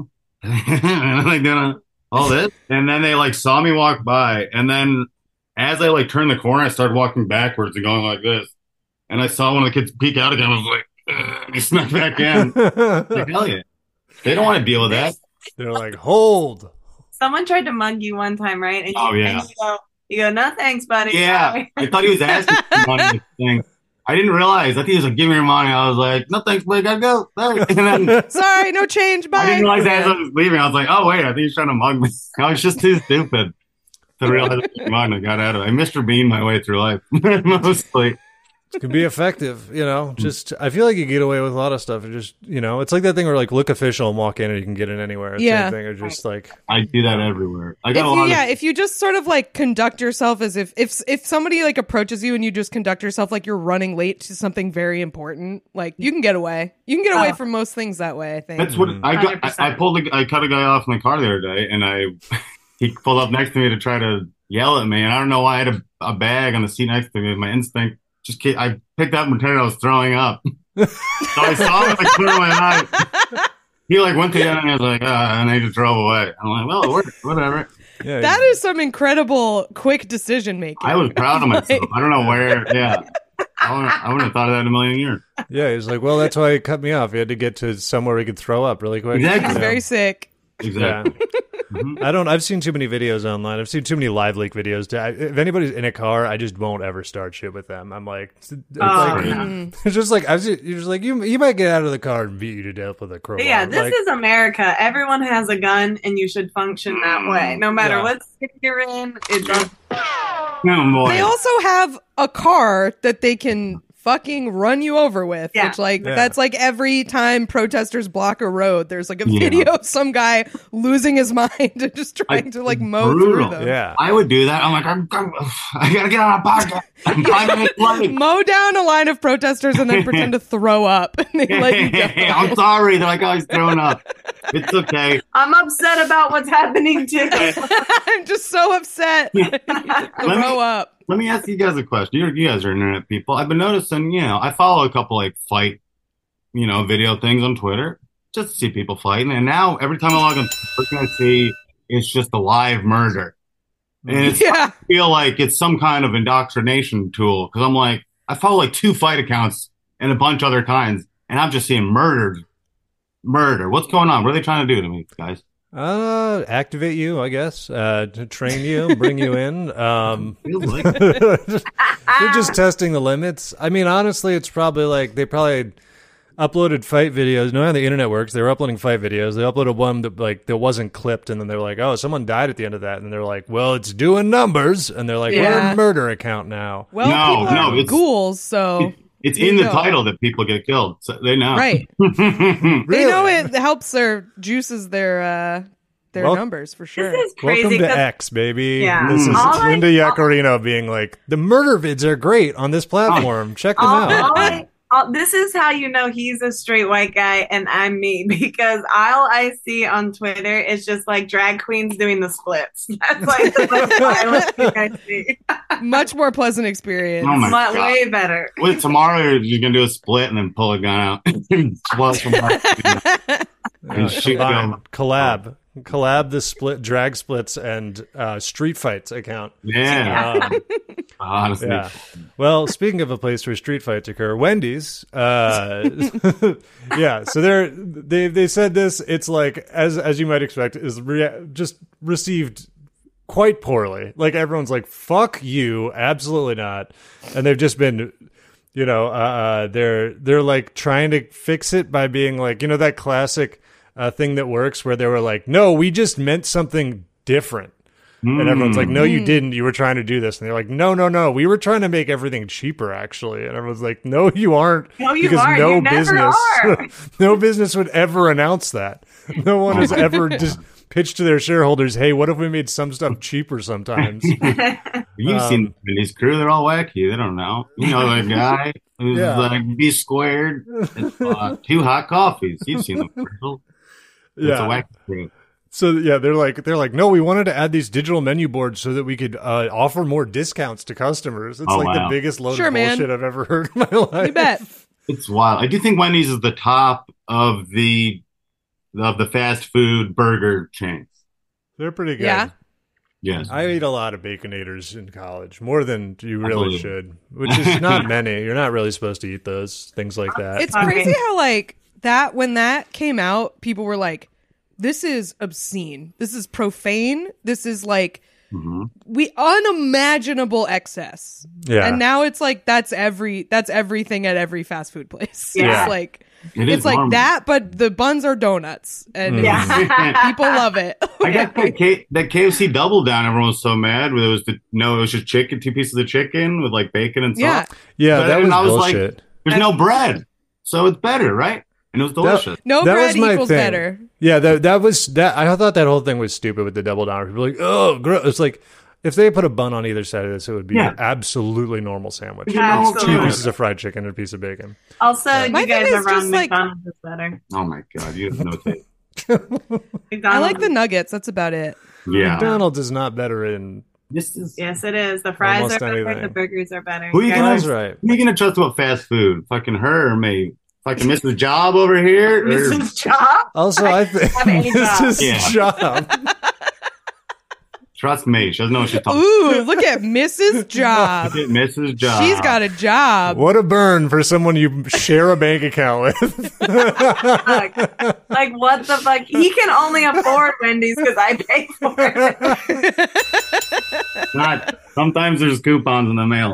and I'm like doing all this, and then they like saw me walk by, and then as I like turned the corner, I started walking backwards and going like this, and I saw one of the kids peek out again. I was like, "Ugh," and he snuck back in. Like hell yeah, they don't want to deal with that. They're like, hold. Someone tried to mug you one time, right? And you, Oh, yeah. And you go, you go, no thanks, buddy. Yeah, Sorry." I thought he was asking for money. This thing. I didn't realize. I think he was like, "Give me your money." I was like, "No thanks, buddy. Gotta go." Sorry. And then Sorry, no change. Bye. I didn't realize as I was leaving, I was like, "Oh wait, I think he's trying to mug me." I was just too stupid to realize it was mine. I got out of it. I Mister Bean my way through life mostly. It can be effective, you know. Just I feel like you get away with a lot of stuff. It just you know, it's like that thing where like look official and walk in and you can get in anywhere. It's Yeah. Same thing. Or just like I do that everywhere. I If got a you, lot yeah, of. if you just sort of like conduct yourself as if if if somebody like approaches you and you just conduct yourself like you're running late to something very important, like you can get away. You can get away Oh. from most things that way. I think. That's what I got. one hundred percent. I, I pulled. A, I cut a guy off in the car the other day, and I he pulled up next to me to try to yell at me, and I don't know why I had a, a bag on the seat next to me. My instinct just ki- I picked up and pretended I was throwing up. So I saw him in the corner of my eye. He like went to the end and I was like, ah, and I just drove away. I'm like, well, it worked. Whatever. yeah, That is some incredible quick decision making. I was proud of myself. I don't know where. Yeah, I wouldn't, I wouldn't have thought of that in a million years. yeah. He's like, well, that's why he cut me off. He had to get to somewhere he could throw up really quick. Exactly. He's You know? very sick. Exactly. I don't. I've seen too many videos online. I've seen too many live leak videos. To, I, if anybody's in a car, I just won't ever start shit with them. I'm like, it's, it's Oh, like yeah. it's just like I was. Just, you're just like you. You might get out of the car and beat you to death with a crowbar. But yeah, this Like, is America. Everyone has a gun, and you should function that way. No matter Yeah. what state you're in, it does. Oh, boy. They also have a car that they can fucking run you over with, Yeah. which like Yeah. that's like every time protesters block a road, there's like a Yeah. video of some guy losing his mind and just trying I- to like mow brutal. through them. yeah. I would do that. I'm like, I'm, I'm, I gotta get on a podcast. I'm five minutes late. Mow down a line of protesters and then pretend to throw up and they let you go. I'm sorry. They're like, oh, he's throwing up. It's okay. I'm upset about what's happening too. I'm just so upset. Let throw me- up. Let me ask you guys a question. You're, you guys are internet people. I've been noticing, you know, I follow a couple like fight, you know, video things on Twitter just to see people fighting. And now every time I log on, the first thing I see is just a live murder. And it's, Yeah. I feel like it's some kind of indoctrination tool because I'm like, I follow like two fight accounts and a bunch other kinds, and I'm just seeing murdered, murder. What's going on? What are they trying to do to me, guys? Uh, activate you, I guess. Uh, to train you, bring you in. Um, Feels like they're just testing the limits. I mean, honestly, it's probably like they probably uploaded fight videos. You know how the internet works? They were uploading fight videos. They uploaded one that like that wasn't clipped, and then they're like, "Oh, someone died at the end of that," and they're like, "Well, it's doing numbers," and they're like, "We're Yeah. a murder account now." Well, No, people no, are it's- ghouls, so It's There in you the go. title that people get killed. So they know. right. Really? They know it helps their juices their uh their Well- numbers for sure. This is crazy. Welcome to 'cause- X, baby. Yeah. This is All I- Linda Yaccarino being like, the murder vids are great on this platform. Check them all, out. all I, all, this is how you know he's a straight white guy and I'm me, because all I see on Twitter is just like drag queens doing the splits. That's like the most violent thing I see. Much more pleasant experience. Oh my But God. way better. Wait, tomorrow you're gonna do a split and then pull a gun out. Well, tomorrow- Uh, shoot combine, them. collab. Collab the split drag splits and uh, street fights account. yeah. Um, Honestly. yeah. Well, speaking of a place where street fights occur, Wendy's. Uh, yeah. So they're they they said this. It's like as as you might expect is rea- just received quite poorly. Like everyone's like, "Fuck you, absolutely not," and they've just been. You know, uh, uh, they're they're like trying to fix it by being like, you know, that classic uh, thing that works where they were like, no, we just meant something different. And everyone's like, no, you didn't. You were trying to do this. And they're like, no, no, no. We were trying to make everything cheaper, actually. And everyone's like, no, you aren't. No, you because aren't. no You never business, are. no business would ever announce that. No one has ever just pitched to their shareholders, hey, what if we made some stuff cheaper sometimes? You've Um, seen Wendy's crew; they're all wacky. They don't know. You know the guy who's Yeah. like B squared, uh, two hot coffees. You've seen them. It's Yeah. a wacky crew. So yeah, they're like they're like, no, we wanted to add these digital menu boards so that we could uh, offer more discounts to customers. It's Oh, like wow. the biggest load Sure, of man. bullshit I've ever heard in my life. You bet. It's wild. I do think Wendy's is the top of the of the fast food burger chains. They're pretty good. Yeah. Yes. I ate a lot of Baconators in college, more than you really believe it. should, which is not many. You're not really supposed to eat those things like that. It's Okay. crazy how like that when that came out, people were like, "This is obscene. This is profane. This is like Mhm. we unimaginable excess." yeah, And now it's like that's every that's everything at every fast food place. Yeah. It's like It is it's like normal. that, but the buns are donuts, and Mm. Yeah. people love it. I got that, K- that K F C double down. Everyone was so mad. It was the, no, it was just chicken, two pieces of chicken with like bacon and Yeah. sauce. yeah, But- that and was, I was like- bullshit. There's no bread, so it's better, right? And it was delicious. No That bread was my equals thing. better. Yeah, that that was that. I thought that whole thing was stupid with the double down. People were like, oh, gross. It's like if they put a bun on either side of this, it would be Yeah. an absolutely normal sandwich. Absolutely. Two pieces of fried chicken and a piece of bacon. Also, My you thing guys is are wrong. just, like- McDonald's is better. Oh my god, you have no taste. McDonald's, I like the nuggets. That's about it. Yeah, McDonald's is not better in. this is. Yes, it is. The fries Almost are better. anything. The burgers are better. Who you Guys, gonna- That's right. Who are you gonna trust about fast food? Fucking her or me? Fucking Missus Job over here? Or- Missus Chop? Also, I think have any this job. is Yeah. job. Trust me, she doesn't know what she's talking Ooh, look at Missus Job. about. Missus Job. She's got a job. What a burn for someone you share a bank account with. Fuck. Like, what the fuck? He can only afford Wendy's because I pay for it. Not. Sometimes there's coupons in the mail.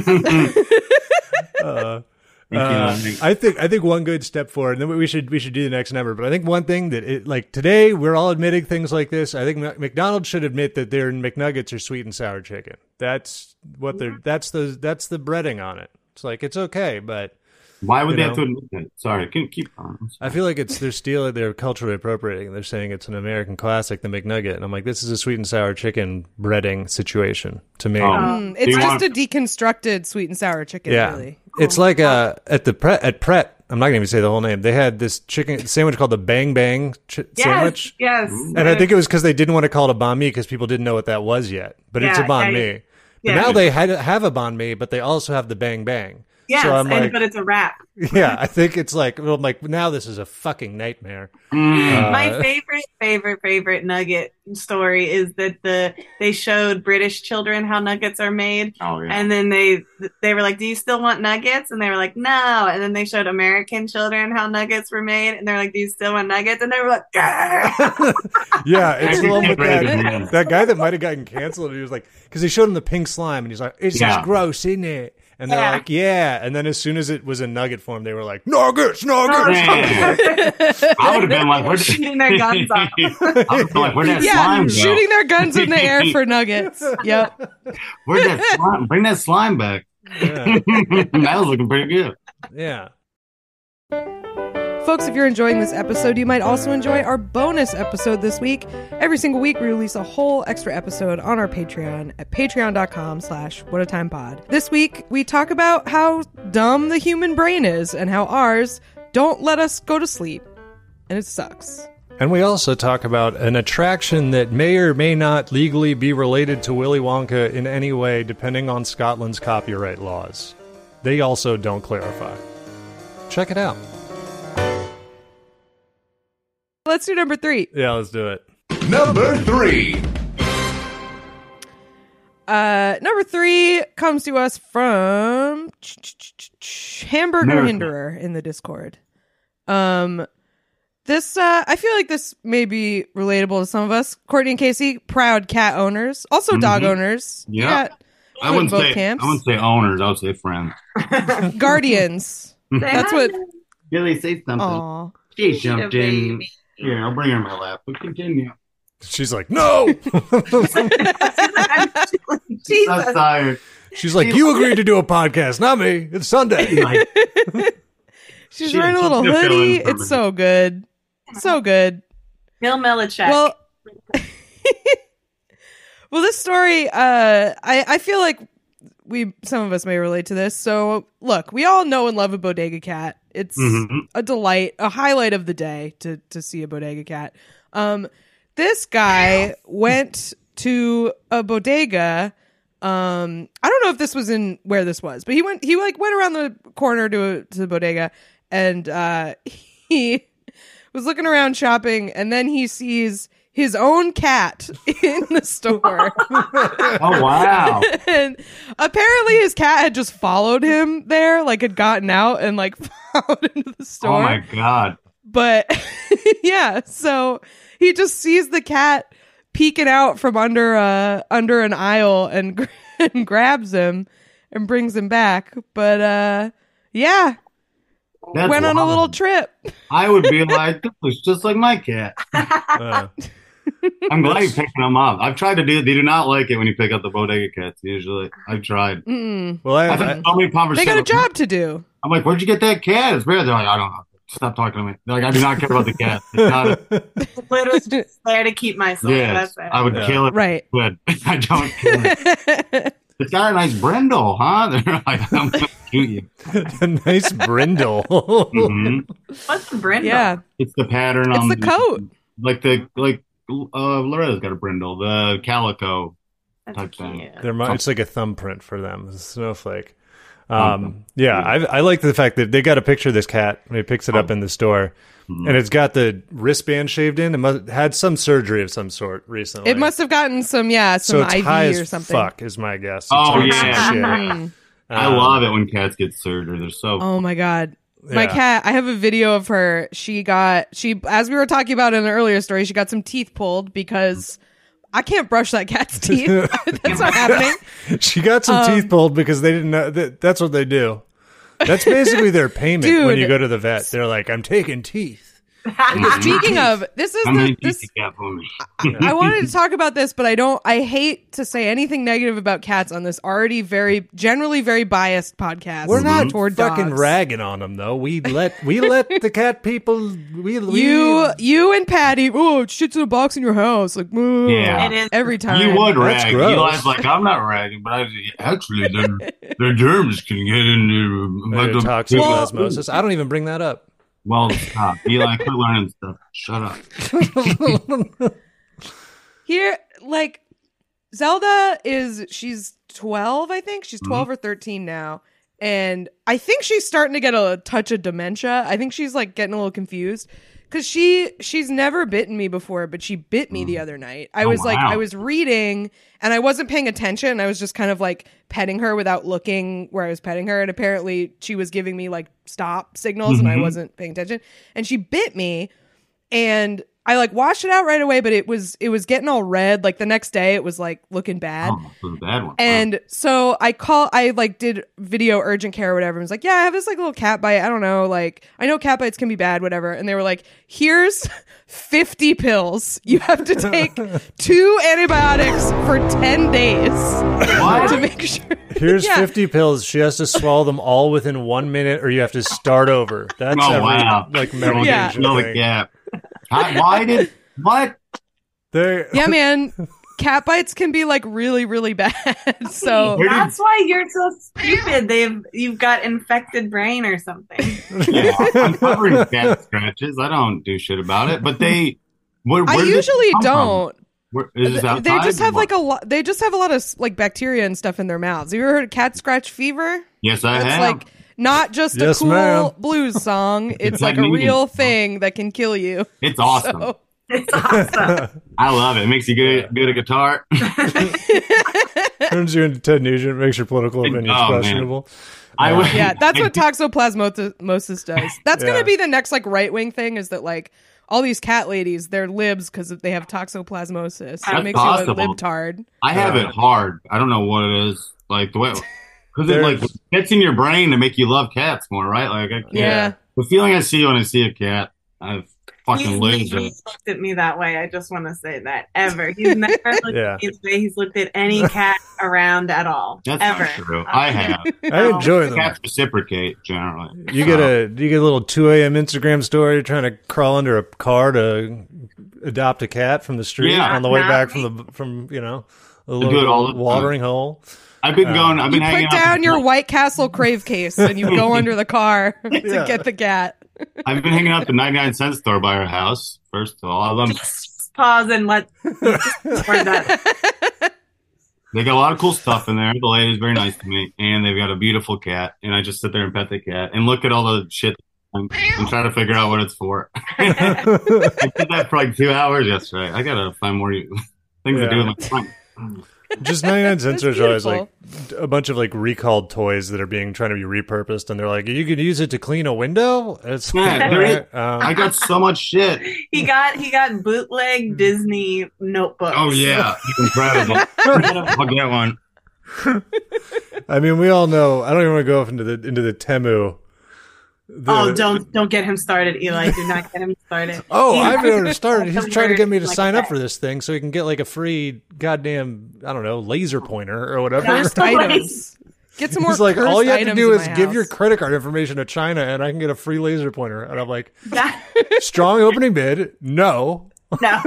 Uh, Thank you, Uh, Nick. I think I think one good step forward, and then we should we should do the next number. But I think one thing that it, like today we're all admitting things like this. I think Mc- McDonald's should admit that their McNuggets are sweet and sour chicken. That's what they're that's the that's the breading on it. It's like it's okay, but Why would you they know. have to admit that? Sorry, keep keep on. I'm sorry. I feel like it's they're stealing, they're culturally appropriating. They're saying it's an American classic, the McNugget, and I'm like, this is a sweet and sour chicken breading situation to me. Oh. Mm, Do it's you just want- a deconstructed sweet and sour chicken, Yeah, really. it's like uh at the Pret at Pret. I'm not gonna even say the whole name. They had this chicken sandwich called the Bang Bang ch- Yes, sandwich. yes. And I think it was because they didn't want to call it a banh mi because people didn't know what that was yet. But it's a Yeah, banh I- mi. But yeah. now they had, have a banh mi, but they also have the Bang Bang. Yes, so I'm and, like, but it's a wrap. yeah, I think it's like, well, I'm like, now this is a fucking nightmare. Mm. Uh, My favorite, favorite, favorite nugget story is that the they showed British children how nuggets are made, Oh yeah. and then they they were like, "Do you still want nuggets?" And they were like, "No." And then they showed American children how nuggets were made, and they're like, "Do you still want nuggets?" And they were like, "Grr." Yeah, it's the one with Everything that, branded, man. that guy that might have gotten canceled. He was like, because they showed him the pink slime, and he's like, it's Yeah. just gross, isn't it? And they're Yeah. like, yeah. And then as soon as it was in nugget form, they were like, nuggets, nuggets. Man. I would have been like, where'd Shooting their guns off. I would have been like, where'd that Yeah, slime go? shooting their guns in the air for nuggets. Yep. Where'd that slime? Bring that slime back. Yeah. That was looking pretty good. Yeah. Folks, if you're enjoying this episode, you might also enjoy our bonus episode this week. Every single week, we release a whole extra episode on our Patreon at patreon.com slash whatatimepod. This week, we talk about how dumb the human brain is and how ours don't let us go to sleep. And it sucks. And we also talk about an attraction that may or may not legally be related to Willy Wonka in any way, depending on Scotland's copyright laws. They also don't clarify. Check it out. Let's do number three. Yeah, let's do it. Number three. Uh, number three comes to us from Hamburger America. Hinderer in the Discord. Um, this uh, I feel like this may be relatable to some of us. Courtney and Casey, proud cat owners, also dog owners. You Yeah. got I wouldn't both say camps. I wouldn't say owners. I would say friends. guardians. That's what. Billy, say something. Aw. She jumped in. baby. Here, I'll bring her in my lap. But continue. She's like, no! Jesus. I'm tired. She's like, you agreed to do a podcast, not me. It's Sunday. Like, She's She- wearing a she's little gonna fill in hoodie. for It's me. so good. So good. Bill Belichick. Well, well, this story, uh, I, I feel like we some of us may relate to this. So, look, we all know and love a bodega cat. It's Mhm. a delight, a highlight of the day to to see a bodega cat. Um, this guy went to a bodega. Um, I don't know if this was in where this was, but he went. He like went around the corner to a, to the bodega, and uh, he was looking around shopping, and then he sees his own cat in the store. oh wow! And apparently his cat had just followed him there, like had gotten out and like followed into the store. Oh my god! But yeah, so he just sees the cat peeking out from under uh under an aisle and, gra- and grabs him and brings him back. But uh yeah, That's went on a wild. little trip. I would be like, this looks just like my cat. Uh, I'm glad you're picking them up. I've tried to do. They do not like it when you pick up the bodega cats. Usually, I've tried. Mm-mm. well, I, I've I, had so many They conversations. got a job to do. I'm like, where'd you get that cat? It's rare. They're like, I don't know. Stop talking to me. They're like, I do not care about the cat. It's not a, Literally just there to keep my soul. yes, That's it. I would Yeah. kill it. Right. But I don't kill it. It's got a nice brindle, huh? They're like, I'm gonna shoot you. a nice brindle. Mhm. What's the brindle? Yeah. It's the pattern It's on the coat. like the like uh Loretta's got a brindle, the calico. That's Type thing. cute. They're mo- it's like a thumbprint for them. It's a snowflake. Um, yeah, I, I like the fact that they got a picture of this cat when he picks it up in the store, Mhm. and it's got the wristband shaved in. It must, had some surgery of some sort recently. It must have gotten some, yeah, some so it's I high V or as something. fuck is my guess. It's Oh, like some yeah. shit. Mm. I Um, love it when cats get surgery. They're so Oh my god. My Yeah. cat, I have a video of her. She got she as we were talking about in an earlier story, she got some teeth pulled because I can't brush that cat's teeth. That's not happening. She got some Um, teeth pulled because they didn't know that, that's what they do. That's basically their payment when Dude. you go to the vet. They're like, I'm taking teeth. Speaking of, this is How many the teeth this you got for me? I wanted to talk about this, but I don't I hate to say anything negative about cats on this already very generally very biased podcast. We're not toward fucking dogs. ragging on them though. We let we let the cat people. We, we You you and Patty, oh, shit's in a box in your house. Like, "Moo," Yeah. It is. every time. You would That's rag. gross. Eli's like, I'm not ragging, but I, actually, their, their germs can get in there. uh, toxic Well- osmosis. I don't even bring that up. Well, stop. Eli, quit learning stuff. Shut up. Here, like, Zelda is, she's twelve, I think. She's twelve or thirteen now. And I think she's starting to get a touch of dementia. I think she's, like, getting a little confused. Because she, she's never bitten me before, but she bit me the other night. I Oh, was, like, wow. I was reading, and I wasn't paying attention. I was just kind of, like, petting her without looking where I was petting her. And apparently she was giving me, like, stop signals, and I Mhm. wasn't paying attention. And she bit me. And I like washed it out right away, but it was it was getting all red. Like the next day, it was like looking bad. Oh, it was a bad one. And Wow. so I call, I like did video urgent care or whatever. I was like, yeah, I have this like little cat bite. I don't know. Like, I know cat bites can be bad, whatever. And they were like, here's fifty pills. You have to take two antibiotics for ten days What? to make sure. Here's Yeah. fifty pills. She has to swallow them all within one minute, or you have to start over. That's Oh, every wow. like Don't medication fill the thing. gap. How- Why did what? They're- Yeah, man. Cat bites can be like really, really bad. So Where did- That's why you're so stupid. They've you've got infected brain or something. Yeah, I'm covering cat scratches. I don't do shit about it. But they, where, I where did this usually come from? don't. Where, is this They outside just or have like what? a lot. They just have a lot of like bacteria and stuff in their mouths. Have you ever heard of cat scratch fever? Yes, I It's have. like not just Yes, a cool ma'am. blues song. It's It's like like a me. real thing that can kill you. It's awesome. So, It's awesome. I love it. It makes you good, good at guitar. turns you into Ted Nugent, makes your political opinions Oh, man. questionable. I Uh, would- yeah, that's what toxoplasmosis does. That's Yeah. gonna be the next like right wing thing. Is that like all these cat ladies? They're libs because they have toxoplasmosis. It That's makes possible. you a libtard. I have Yeah. it hard. I don't know what it is. Like the way because it like There's- gets in your brain to make you love cats more, right? Like I can't. Yeah. The feeling I see when I see a cat, I fucking He's lose never it. looked at me that way. I just want to say that ever. He's never looked Yeah. at me the way he's looked at any cat around at all. That's ever. not true. I have. I enjoy them. Cats reciprocate generally. You get a you get a little two a.m. Instagram story. You're trying to crawl under a car to adopt a cat from the street Yeah. on the way Not back me. from the from you know a do it little all the time. watering hole. I've been Uh, going. I've You been hanging put out. down your White Castle crave case and you go under the car to Yeah. get the cat. I've been hanging out at the ninety-nine cent store by our house. First of all, I love. Just pause and let for that. They got a lot of cool stuff in there. The lady's very nice to me, and they've got a beautiful cat. And I just sit there and pet the cat and look at all the shit and, and try to figure out what it's for. I did that for like two hours yesterday. I gotta find more things to do with my time. Just ninety-nine cent stores are always beautiful. like a bunch of like recalled toys that are being trying to be repurposed, and they're like, you could use it to clean a window. It's Yeah, there is- um, I got so much shit. He got he got bootleg Disney notebooks. Oh yeah, incredible. I'll get one. I mean, we all know. I don't even want to go off into the into the Temu. The- Oh, don't don't get him started, Eli. Do not get him started. Oh, He- I've already started. He's Some trying to get me to words like sign up that. for this thing so he can get like a free goddamn, I don't know, laser pointer or whatever. That's Cursed items. Get some more. He's like, cursed all you have to items do in is my give house. your credit card information to China and I can get a free laser pointer. And I'm like, That- strong opening bid. No. No.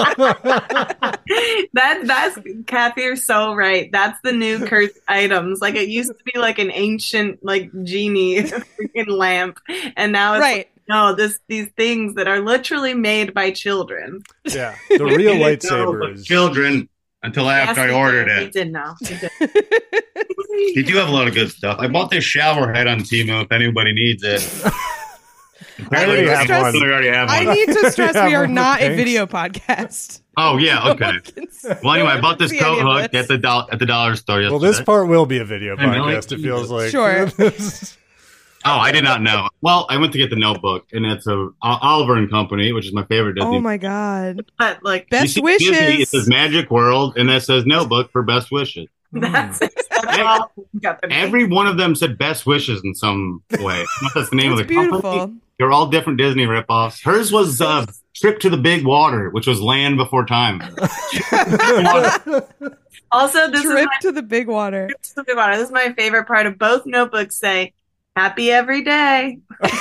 that that's Kathy, you're so right. That's the new cursed items. Like it used to be like an ancient like genie freaking lamp. And now it's Right. like, no, this these things that are literally made by children. Yeah. The real No, lightsaber but is. children until after Yes, I we ordered did. We it. did know. We did. They do have a lot of good stuff. I bought this shower head on Temu if anybody needs it. I already have stress- one. I already have I one. need to stress Yeah, we are one for not a pinks. video podcast. Oh yeah, okay. Well, anyway, I bought this See coat any of hook this. at the do- at the dollar store yesterday. Well, this part will be a video I know, podcast, like, it feels like. Sure. Oh, I did not know. Well, I went to get the notebook, and it's a O- Oliver and Company, which is my favorite Disney. Oh my god. But like You Best see wishes. Disney, it says Magic World, and that says Notebook for Best Wishes. that's, that's all we got the name. Every one of them said Best Wishes in some way. That's the name It's of the company. beautiful. They're all different Disney ripoffs. Hers was uh, Trip to the Big Water, which was Land Before Time. Also, this Trip is my to the big water. Trip to the water. This is my favorite part of both notebooks. Say happy every day.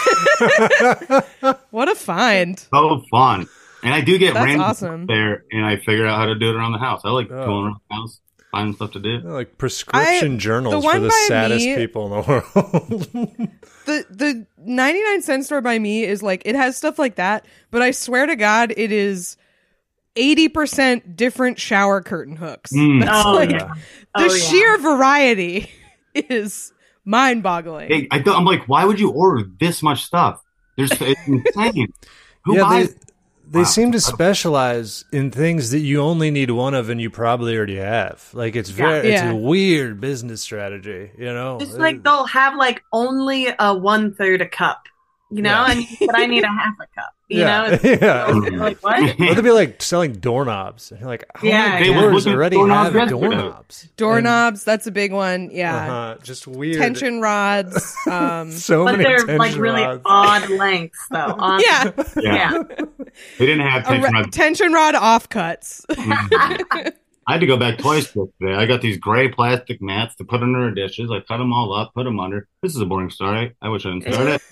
What a find. So fun. And I do get That's random awesome. there, and I figure out how to do it around the house. I like Oh. going around the house, finding stuff to do. Like prescription I- journals the for one the by saddest me- people in the world. The the ninety-nine cent store by me is like it has stuff like that, but I swear to God it is eighty percent different shower curtain hooks. Mm. That's Oh, like yeah. the Oh, yeah. sheer variety is mind-boggling. Hey, I th- I'm like, why would you order this much stuff? There's it's insane. Who yeah, buys? they, they Wow. seem to specialize in things that you only need one of and you probably already have. Like it's very, Yeah. it's a weird business strategy, you know. Just like they'll have like only a one third a cup. you know, Yeah. and but I need a half a cup. You Yeah. know, it's, Yeah. like what? Or they'd be like selling doorknobs. And you're like, how Yeah, many yeah. doors Look at already doorknobs have yesterday. doorknobs? Doorknobs, that's a big one. And, Yeah. uh-huh, just weird. Tension rods. Um, So But many they're tension like really rods. odd lengths, though. Odd- yeah. yeah. They didn't have A tension re- rods. tension rod offcuts. I had to go back twice yesterday. I got these gray plastic mats to put under our dishes. I cut them all up, put them under. This is a boring story. I wish I didn't start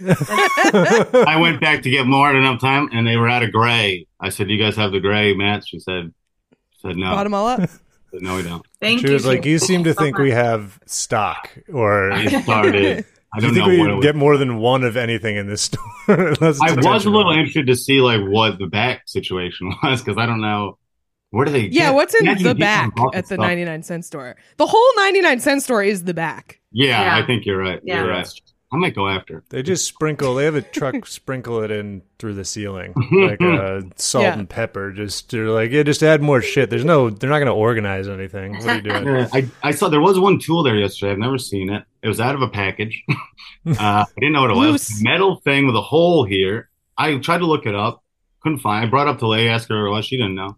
it. I went back to get more at enough time, and they were out of gray. I said, "Do you guys have the gray mats?" She said, "said no." Bottom all up. I said, no, we don't. Thank She you. was like, you seem to so think much. we have stock, or I started. I do you don't know think what it we was. get more than one of anything in this store? Unless it's I was a tension little rod. interested to see like what the back situation was because I don't know where do they. Yeah, get- what's in Imagine the people back bought at the stuff. ninety-nine cent store? The whole ninety-nine cent store is the back. Yeah, Yeah. I think you're right. Yeah. You're right. I might go after. They just sprinkle. They have a truck sprinkle it in through the ceiling, like uh, salt Yeah. and pepper. Just they're like, yeah, just add more shit. There's no. They're not going to organize anything. What are you doing? Yeah, I, I saw there was one tool there yesterday. I've never seen it. It was out of a package. uh, I didn't know what it was. Loose. Metal thing with a hole here. I tried to look it up. Couldn't find it. I brought it up to Leigh, asked her what it was. She didn't know.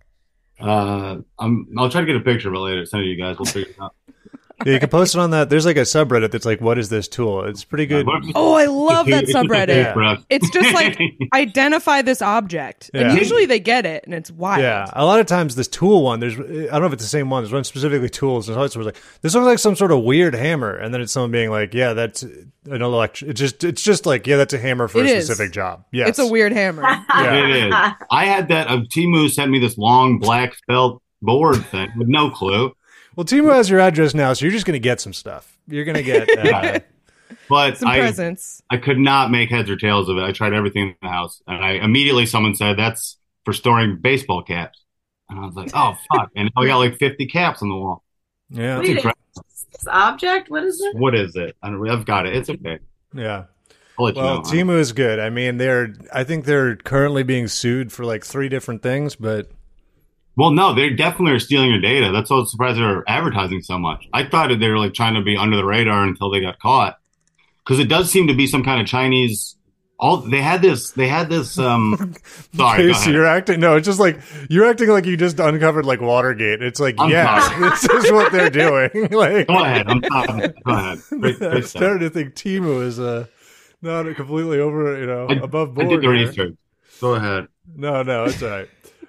Uh, I'm, I'll try to get a picture of it later. Send it to you guys. We'll figure it out. Yeah, you can post it on that. There's like a subreddit that's like, what is this tool? It's pretty good. Oh, I love that It's just a subreddit. toothbrush. It's just like identify this object, Yeah. and usually they get it, and it's wild. Yeah, a lot of times this tool one, there's I don't know if it's the same one. There's one specifically tools, and it's like this looks like some sort of weird hammer, and then it's someone being like, yeah, that's an electric. It's just it's just like yeah, that's a hammer for It a is. specific job. Yes, It's a weird hammer. Yeah. It is. I had that. Uh, Timu sent me this long black felt board thing with no clue. Well, Timu has your address now, so you're just gonna get some stuff. You're gonna get. Uh, But Some I, presents. I could not make heads or tails of it. I tried everything in the house, and I immediately someone said that's for storing baseball caps, and I was like, oh fuck! And now we got like fifty caps on the wall. yeah, Wait, incredible. this object? What is it? What is it? I don't, I've got it. It's okay. yeah. I'll let you Well, know. Timu is good. I mean, they're. I think they're currently being sued for like three different things, but Well, no, they definitely are stealing your data. That's why I was surprised they're advertising so much. I thought that they were like trying to be under the radar until they got caught, because it does seem to be some kind of Chinese. All they had this. They had this. Um, sorry, go Casey, ahead. you're acting. No, it's just like you're acting like you just uncovered like Watergate. It's like, I'm yes, sorry. this is what they're doing. like, Go ahead. I'm sorry. Go ahead. Great, great I'm stuff. starting to think Timu is uh, not completely over, you know, I, above I board. did the here. research. Go ahead. No, no, it's all right.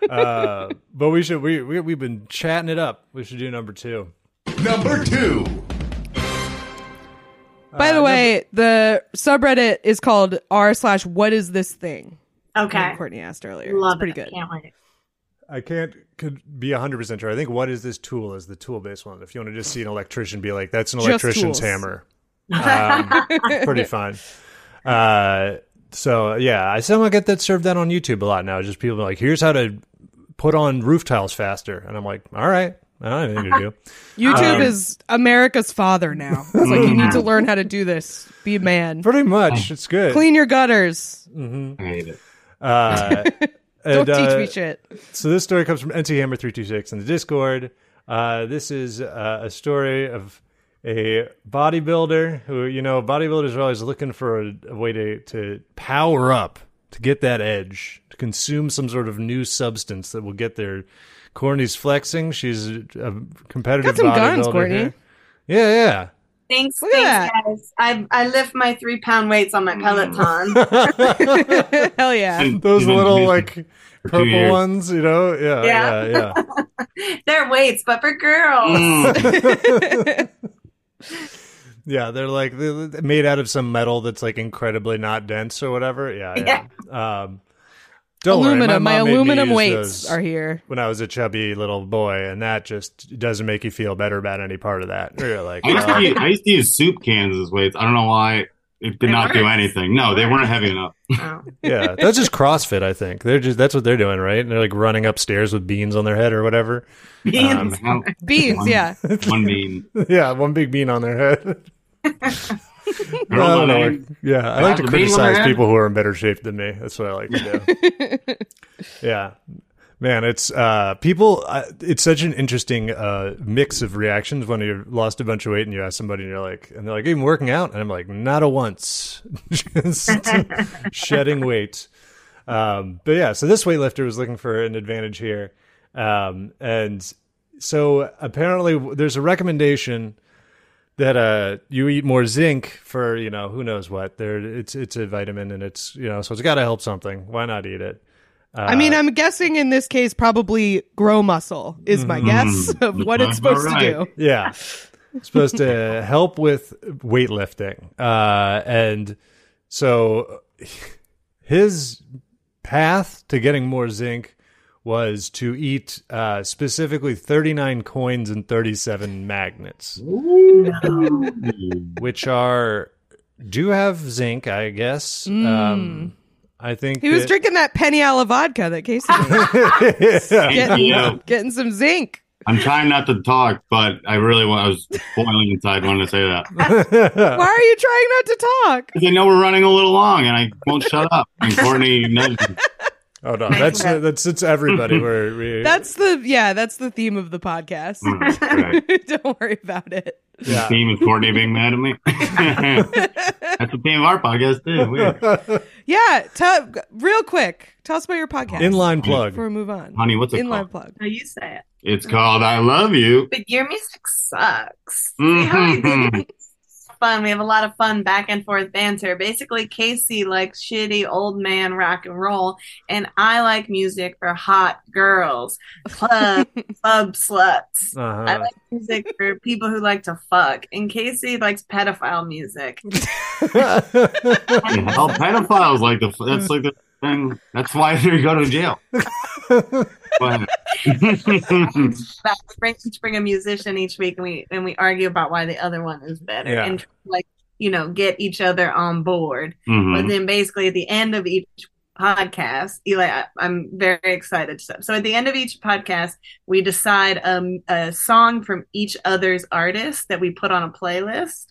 uh, but we should. We, we we've been chatting it up. We should do number two. Number two. By the way, the subreddit is called r slash what is this thing? Okay. Like Courtney asked earlier. Love it's pretty it. good. Can't wait. I can't could be one hundred percent sure. I think what is this tool is the tool based one. If you want to just see an electrician be like, that's an Just electrician's tools. hammer. Um, pretty fun. Uh, so yeah, I somehow get that served out on YouTube a lot now. Just people like, here's how to put on roof tiles faster. And I'm like, all right, I don't have anything to do. YouTube Um, is America's father now. It's like you need to learn how to do this. Be a man. Pretty much. It's good. Clean your gutters. Mm-hmm. I hate it. Uh, Don't and, uh, teach me shit. So this story comes from N T Hammer three two six in the Discord. Uh, this is uh, a story of a bodybuilder who, you know, bodybuilders are always looking for a, a way to, to power up, to get that edge, to consume some sort of new substance that will get their cornies flexing. She's a, a competitive Got some guns, bodybuilder Courtney. here. Yeah, yeah. Thanks, Look at thanks, guys. I I lift my three pound weights on my Peloton. Hell yeah. Those You've been little busy like for two purple years. ones, you know? Yeah, yeah, Yeah. yeah. They're weights, but for girls. Mm. Yeah, they're like they're made out of some metal that's like incredibly not dense or whatever. Yeah, yeah. Um, don't worry, Aluminum. my, My, mom made me aluminum use weights those are here. when I was a chubby little boy, and that just doesn't make you feel better about any part of that. You're like, I used, well, to use, I used to use soup cans as weights. I don't know why it did They not do weren't. anything. No, they weren't heavy enough. Oh. yeah, that's just CrossFit. I think they're just that's what they're doing, right? And they're like running upstairs with beans on their head or whatever. Beans. Um, Beans, One- yeah. One bean. yeah, one big bean on their head. I don't know. Name. Yeah, I like to the bean on their criticize head? people who are in better shape than me. That's what I like to do. Yeah. Man, it's uh, people. Uh, it's such an interesting uh, mix of reactions when you lost a bunch of weight and you ask somebody and you're like, and they're like, "Are you working out?" And I'm like, "Not a once, just shedding weight." Um, but yeah, so this weightlifter was looking for an advantage here, um, and so apparently there's a recommendation that uh, you eat more zinc for, you know, who knows what. There, it's it's a vitamin and it's, you know, so it's got to help something. Why not eat it? Uh, I mean, I'm guessing in this case, probably grow muscle is my guess of what it's supposed All to right. do. Yeah. It's supposed to help with weightlifting. Uh, and so his path to getting more zinc was to eat uh, specifically thirty-nine coins and thirty-seven magnets, which are do have zinc, I guess. Mm. Um, I think He was that- drinking that Peniala vodka that Casey made. getting, Yeah. getting some zinc. I'm trying not to talk, but I really want. I was boiling inside wanting to say that. Why are you trying not to talk? Because I know we're running a little long, and I won't shut up. And Courtney knows. Oh no, that's that's it's everybody. We're, we That's the yeah, that's the theme of the podcast. Right. Don't worry about it. The Yeah. theme is Courtney being mad at me. That's the theme of our podcast too. Weird. Yeah, tell real quick. Tell us about your podcast inline plug. before we move on. Honey, what's it Inline called? plug. No, you say it. It's called I Love You. But your music sucks. See how we do it? It's fun. We have a lot of fun back and forth banter. Basically, Casey likes shitty old man rock and roll, and I like music for hot girls, club club sluts. I Uh-huh. like music for people who like to fuck, and Casey likes pedophile music. Hell, pedophiles like the. That's like the thing. That's why they go to jail. But- That we bring, each bring a musician each week, and we and we argue about why the other one is better, Yeah. and like you know get each other on board. Mhm. But then basically at the end of each podcast, Eli, I, I'm very excited. So, so at the end of each podcast, we decide um, a song from each other's artist that we put on a playlist.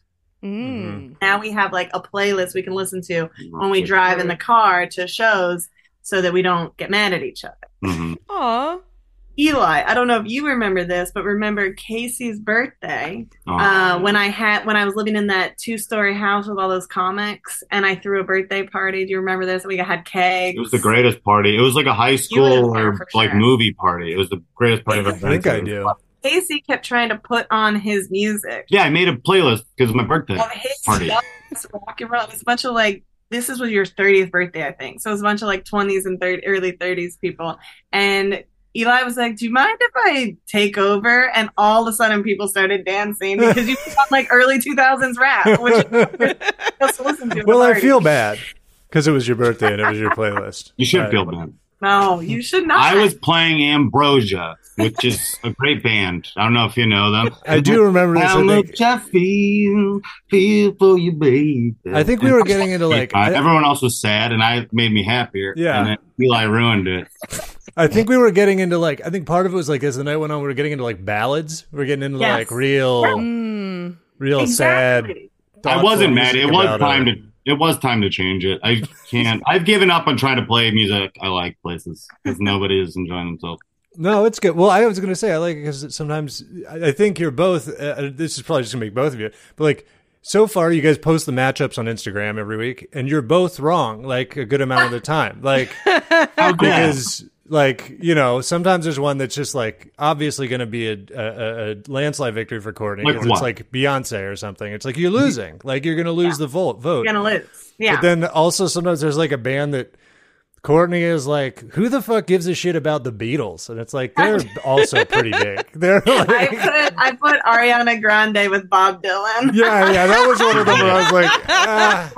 Mm. Now we have like a playlist we can listen to when we drive in the car to shows so that we don't get mad at each other. Mhm. Aw. Eli, I don't know if you remember this, but remember Casey's birthday Oh. uh, when I had when I was living in that two story house with all those comics, and I threw a birthday party. Do you remember this? We had kegs. It was the greatest party. It was like a high You school were there or for like sure. movie party. It was the greatest party I've I ever been think to. I do. Casey kept trying to put on his music. Yeah, I made a playlist because of my birthday Of his party. rock and roll. It was a bunch of like this is was your thirtieth birthday, I think. So it was a bunch of like twenties and thirty, early thirties people. And Eli was like, "Do you mind if I take over?" And all of a sudden, people started dancing because you put on like early two thousands rap, which you're supposed to listen to. at the Well, I party. feel bad because it was your birthday and it was your playlist. You should Right. feel bad. No, you should not. I was playing Ambrosia, which is a great band. I don't know if you know them. I do remember this. How I think, much I feel, feel for you, baby. I think we were getting into like. Uh, I, everyone else was sad, and I made me happier. Yeah. And then Eli ruined it. I think we were getting into like. I think part of it was like as the night went on, we were getting into like ballads. We were getting into Yes. like real, Mm. real sad. Exactly. I thoughtful wasn't mad. music It was about, time uh, to. It was time to change it. I can't. I've given up on trying to play music I like places because nobody is enjoying themselves. No, it's good. Well, I was going to say I like it because sometimes I I think you're both. Uh, this is probably just going to make both of you, but like so far, you guys post the matchups on Instagram every week, and you're both wrong like a good amount of the time. Like How because like you know sometimes there's one that's just like obviously going to be a, a, a landslide victory for Courtney Like because it's what? like Beyonce or something. It's like you're losing, like you're going to lose the vote. Vote. You're gonna lose. Yeah. But then also sometimes there's like a band that Courtney is like, who the fuck gives a shit about the Beatles? And it's like they're also pretty big. They're I like, put I put Ariana Grande with Bob Dylan. yeah, yeah. That was one of them where I was like, ah.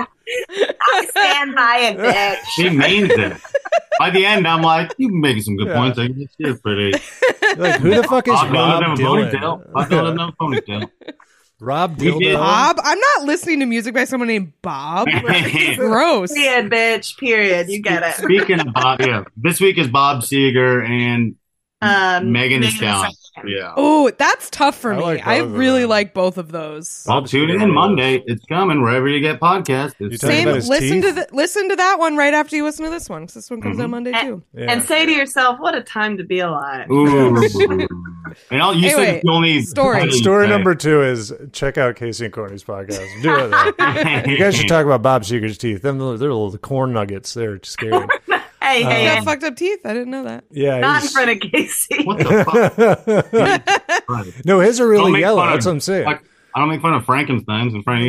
I stand by it, bitch. She means it. By the end, I'm like, you're making some good Yeah. points. I guess you're pretty. Like, who the fuck is Bob Rob doesn't have a ponytail. Bob doesn't Dylan? have a ponytail. Rob We did- Dildo. Bob? I'm not listening to music by someone named Bob. Gross. Period, bitch. Period. You get it. Speaking of Bob, yeah, this week is Bob Seger and Um, Megan Thee Thee Stallion. Yeah. Oh, that's tough for I me. like both I of really them. like both of those. Well, tune in Monday. It's coming wherever you get podcasts. You It's talking Same. about his Listen to teeth? the, listen to that one right after you listen to this one, because this one comes Mhm. out Monday too. Yeah. And say to yourself, what a time to be alive. Ooh. And all, you Anyway, said it's the only story. title you Story say. number two is check out Casey and Corny's podcast. Do it. Though. You guys should talk about Bob Seger's teeth. Them little, they're little corn nuggets. They're scary. Hey, You hey, got hey. fucked up teeth? I didn't know that. Yeah. Not in he's- front of Casey. What the fuck? Right. No, his are Don't really make yellow. fun of- That's what I'm saying. Like, I don't make fun of Frankenstein's in front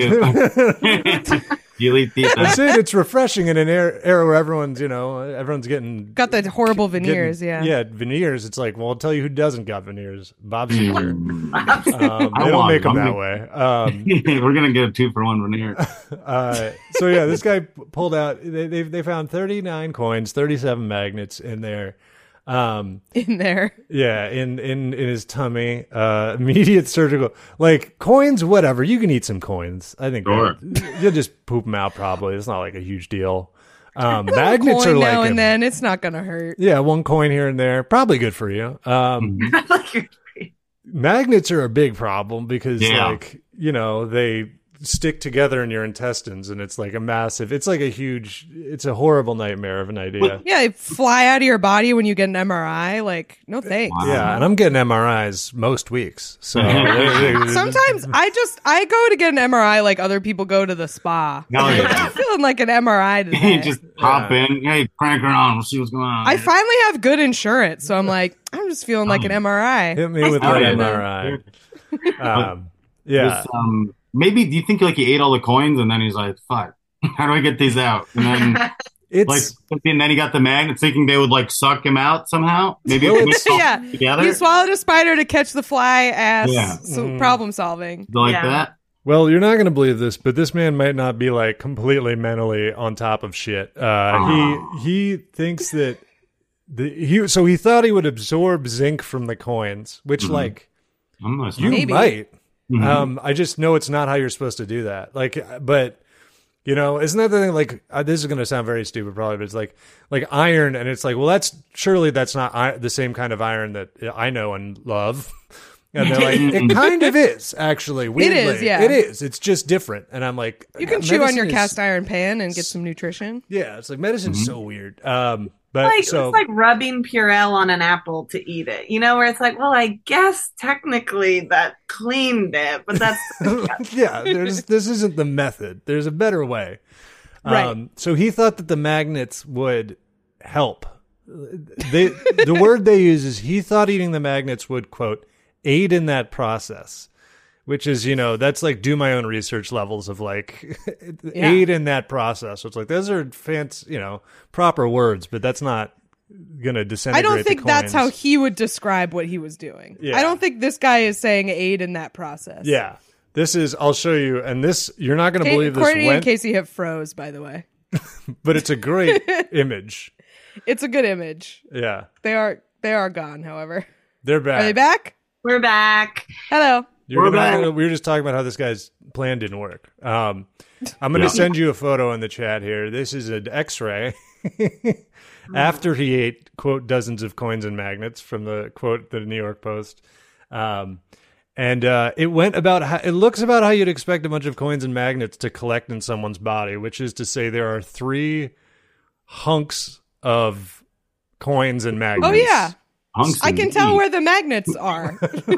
of you. You eat teeth. I'm saying it's refreshing in an era, era where everyone's, you know, everyone's getting Got the horrible getting- veneers, yeah. yeah, veneers. It's like, well, I'll tell you who doesn't got veneers. Bob Seger. Um, I they don't want make them them. that way. Um, We're gonna get a two for one veneer. uh, so yeah, this guy p- pulled out. They they, they found thirty-nine coins, thirty-seven magnets in there. Um, In there. yeah, in in in his tummy. Uh, immediate surgical, like coins, whatever. You can eat some coins. I think Sure. that- you'll just poop them out. Probably, it's not like a huge deal. Um, A magnets coin are now like and a- then. It's not gonna hurt. yeah, one coin here and there, probably good for you. Um, magnets are a big problem because Yeah. like you know they stick together in your intestines and it's like a massive it's like a huge it's a horrible nightmare of an idea. Yeah, they fly out of your body when you get an M R I. Like, no thanks. Wow. Yeah, and I'm getting M R Is most weeks. So Sometimes I just I go to get an M R I like other people go to the spa. Hell yeah. I'm feeling like an M R I today. You just hop in. Hey, crank her on. We'll see what's going on. I finally have good insurance, so I'm like, I'm just feeling like an M R I. hit me with Oh, that yeah. M R I. Um, yeah. This, um, maybe do you think like he ate all the coins and then he's like, "Fuck, how do I get these out?" And then It's like, and then he got the magnets, thinking they would like suck him out somehow. Maybe Well, it it's- was Yeah. together He swallowed a spider to catch the fly ass. Yeah. So Mm. problem solving. like Yeah. that. well, you're not going to believe this, but this man might not be like completely mentally on top of shit. Uh, Oh. he he thinks that the he so he thought he would absorb zinc from the coins, which Mhm. like I'm not you Maybe. might. Mhm. Um, I just know it's not how you're supposed to do that. Like, but you know, isn't that the thing? Like, uh, this is going to sound very stupid, probably, but it's like like iron, and it's like, well, that's surely that's not I- the same kind of iron that I know and love. And they're like, it kind of is, actually. Weirdly. is, yeah. It is. It's just different. And I'm like, You can uh, chew on medicine your is- cast iron pan and get some nutrition. Yeah, it's like medicine's so weird. Um, but Like so it's like rubbing Purell on an apple to eat it. You know, where it's like, well, I guess technically that cleaned it, but that's yeah, there's this isn't the method. There's a better way. Right. Um, so he thought that the magnets would help. They the word they use is he thought eating the magnets would quote aid in that process, which is you know that's like do my own research levels of like Yeah. aid in that process. So it's like those are fancy you know proper words, but that's not gonna disintegrate. I don't the think that's how coins. he would describe what he was doing. Yeah. I don't think this guy is saying aid in that process. Yeah. This is, I'll show you, and this, you're not going to Ka- believe this Courtney and went, Casey have froze, by the way. but it's a great image. It's a good image. Yeah. They are they are gone, however. They're back. Are they back? we're back. Hello. You're We're gonna- back. we were just talking about how this guy's plan didn't work. Um, I'm going to Yeah. send you a photo in the chat here. This is an x-ray after he ate, quote, dozens of coins and magnets from the, quote, the New York Post. Um, and uh, it went about how, it looks about how you'd expect a bunch of coins and magnets to collect in someone's body, which is to say there are three hunks of coins and magnets. Oh yeah. Hunks I can and tell meat. where the magnets are.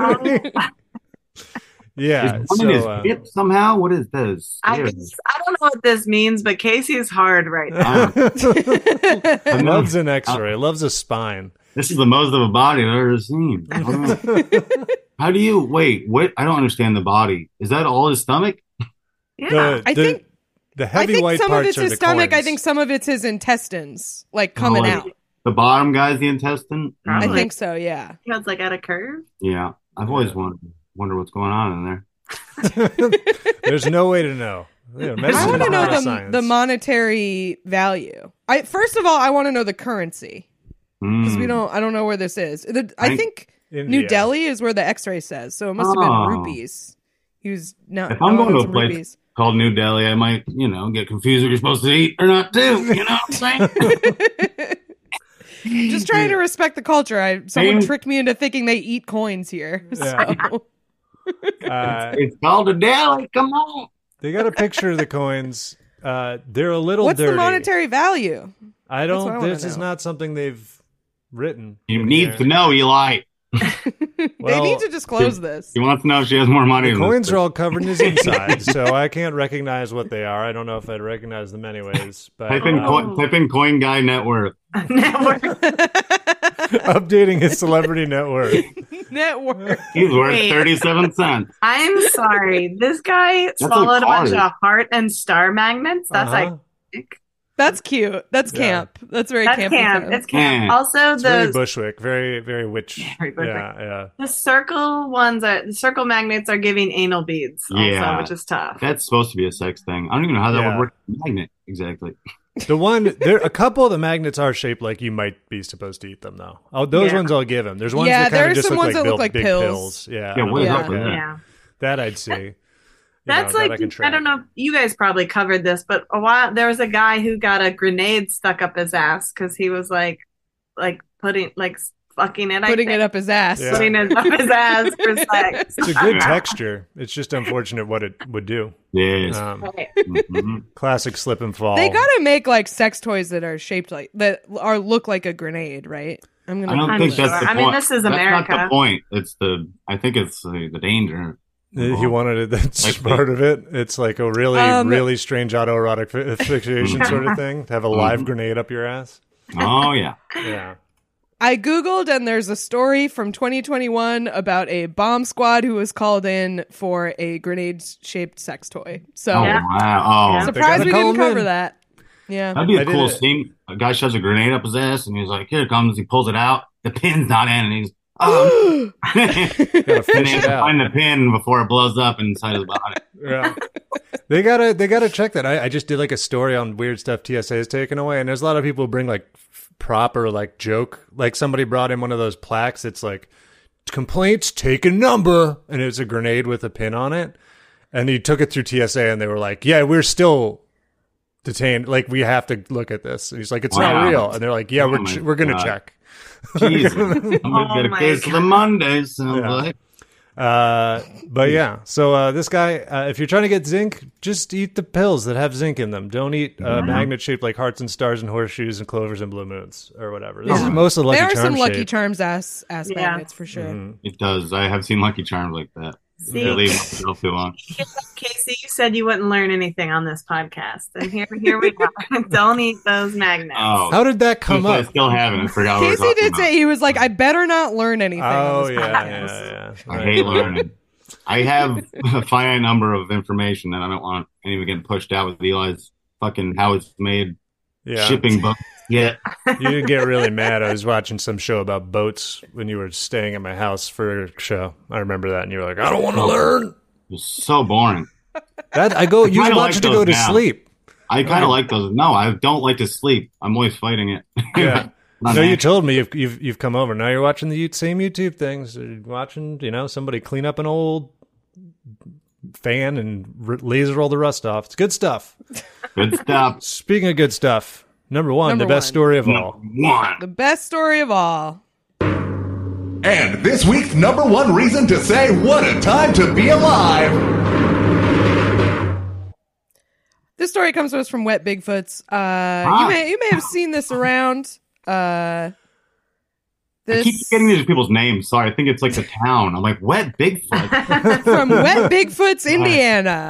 Yeah. Is one in his So, uh, hip somehow? What is this? I Here. just, I don't know what this means, but Casey's hard right now. Ah, loves an x-ray, loves a spine. this is the most of a body I've ever seen. How do you wait? What? I don't understand the body. Is that all his stomach? Yeah. The, I the, think- the I heavy think white some of parts it's are his the stomach. I coins. think some of it's his intestines, like coming Oh, out. The bottom guy's the intestine. I Probably. think so. Yeah. He was like at a curve. Yeah, I've always wondered wonder what's going on in there. There's no way to know. Yeah, I medicine want to is know not a the science. the monetary value. I first of all, I want to know the currency because we Mm. don't. I don't know where this is. The, I I- think India. New Delhi is where the X-ray says. So it must have Oh. been rupees. He was no. If I'm no, going to a some place rupees. called New Delhi, I might, you know, get confused what you're supposed to eat or not too. You know what I'm saying? Just trying to respect the culture. I someone Same. tricked me into thinking they eat coins here. Yeah. So Uh, It's called a deli. Come on. they got a picture of the coins. Uh, they're a little what's dirty. the monetary value? I That's what I don't. wanna This is know. not something they've written. You in need here. to know, Eli. They Well, need to disclose this. He wants to know if she has more money. The than coins this. are all covered in his inside, so I can't recognize what they are. I don't know if I'd recognize them anyways. But Type in, uh, coin, type in coin guy net worth. Network. updating his celebrity net worth. Network. He's worth Wait. thirty-seven cents. I'm sorry. This guy a swallowed a bunch card. of heart and star magnets. That's Uh-huh. like That's cute. That's Yeah. camp. That's very that's campy. camp. of him. It's camp. Yeah. Also, It's very the Bushwick, very very witch. Very Bushwick. Yeah, yeah. the circle ones are the circle magnets are giving anal beads. Yeah. Also, which is tough. That's supposed to be a sex thing. I don't even know how that Yeah. would work. Magnet, exactly. The one there, a couple of the magnets are shaped like you might be supposed to eat them though. Oh, those Yeah. ones I'll give him. There's ones Yeah, that there kind are of just some look ones like, that look bill- like big pills. pills. Yeah, Yeah, I what is don't Yeah. up know. with that? Yeah. That I'd see. You That's know, that like I, can I, track. don't know. You guys probably covered this, but a while there was a guy who got a grenade stuck up his ass because he was like, like putting like fucking it, I Putting think. it up his ass. Yeah. putting it up his ass for sex. It's a good texture. It's just unfortunate what it would do. Yes. Um, Right. Mhm. classic slip and fall. They gotta make like sex toys that are shaped like that are look like a grenade, right? I'm gonna. I don't I'm think sure. that's the I point. mean, this is That's America. not the point. It's the. I think it's the, the danger. He wanted it. That's Like part of it. It's like a really, Um, really strange autoerotic fi- asphyxiation sort of thing. To have a live Mhm. grenade up your ass. Oh yeah. Yeah. I googled and there's a story from twenty twenty-one about a bomb squad who was called in for a grenade-shaped sex toy. So Oh Yeah. wow. Oh, Yeah. surprised They we gotta call didn't him cover in. that. Yeah. that'd be I a did cool it. scene. A guy shoves a grenade up his ass, and he's like, "Here it comes." He pulls it out. The pin's not in, and he's oh. Gotta and fish he has it to out. find the pin before it blows up inside his body. Yeah. They gotta they gotta check that. I, I just did like a story on weird stuff T S A has taken away, and there's a lot of people who bring like f- prop or like joke. Like somebody brought in one of those plaques. It's like complaints taken number, and it's a grenade with a pin on it. And he took it through T S A, and they were like, "Yeah, we're still detained. Like we have to look at this." And he's like, "It's Wow. not real," and they're like, "Yeah, Oh we're my ch- we're gonna God. check." Jesus. I'm gonna Oh get a my case of the God. Mondays. Sounds Yeah. like. Uh, but yeah, so uh, this guy, uh, if you're trying to get zinc, just eat the pills that have zinc in them. Don't eat uh, Mhm. magnet shaped like hearts and stars and horseshoes and clovers and blue moons or whatever. This Yeah. is most of Lucky There are Charm some Lucky shape. Charms ass ass Yeah. magnets for sure. Mhm. It does. I have seen Lucky Charms like that. See, They leave myself too long. Casey, you said you wouldn't learn anything on this podcast, and here, here we are. Don't eat those magnets. Oh, How did that come I up? still haven't. I forgot what we were Casey talking did about. say he was like, I better not learn anything. Oh on this yeah, podcast. yeah, yeah. I Right. hate learning. I have a finite number of information that I don't want anyone getting pushed out with Eli's fucking how it's made Yeah. shipping book. Yeah. You didn't get really mad. I was watching some show about boats when you were staying at my house for a show. I remember that, and you were like, "I don't want to learn." It's so boring. That I go. You kinda watch like it to go those to now. sleep. I kind of like those. No, I don't like to sleep. I'm always fighting it. Yeah. Not No, you natural. told me you've, you've you've come over. Now you're watching the same YouTube things. You're watching, you know, somebody clean up an old fan and r- laser all the rust off. It's good stuff. Good stuff. Speaking of good stuff, number one, Number the best one. story of Number all. one. The best story of all. And this week's number one reason to say what a time to be alive. This story comes to us from Wet Bigfoots. Uh, Ah. You may you may have seen this around. Uh, I this keep getting these people's names. Sorry, I think it's like the town. I'm like, Wet Bigfoot. from Wet Bigfoots, Indiana.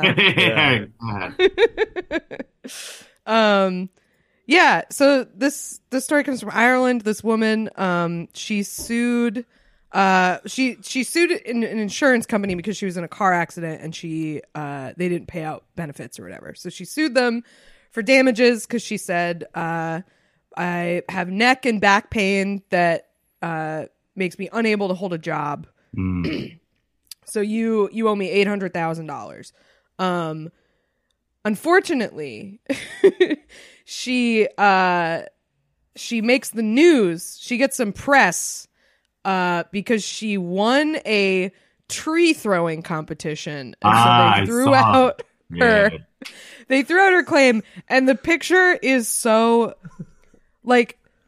um yeah, so this this story comes from Ireland. This woman, um she sued uh she she sued an, an insurance company because she was in a car accident and she uh they didn't pay out benefits or whatever. So she sued them for damages because she said, uh I have neck and back pain that uh makes me unable to hold a job. Mm. So you you owe me eight hundred thousand dollars. Um, unfortunately, she uh she makes the news. She gets some press uh because she won a tree throwing competition, and Ah, so I they threw saw. out her. Yeah. They threw out her claim, and the picture is so like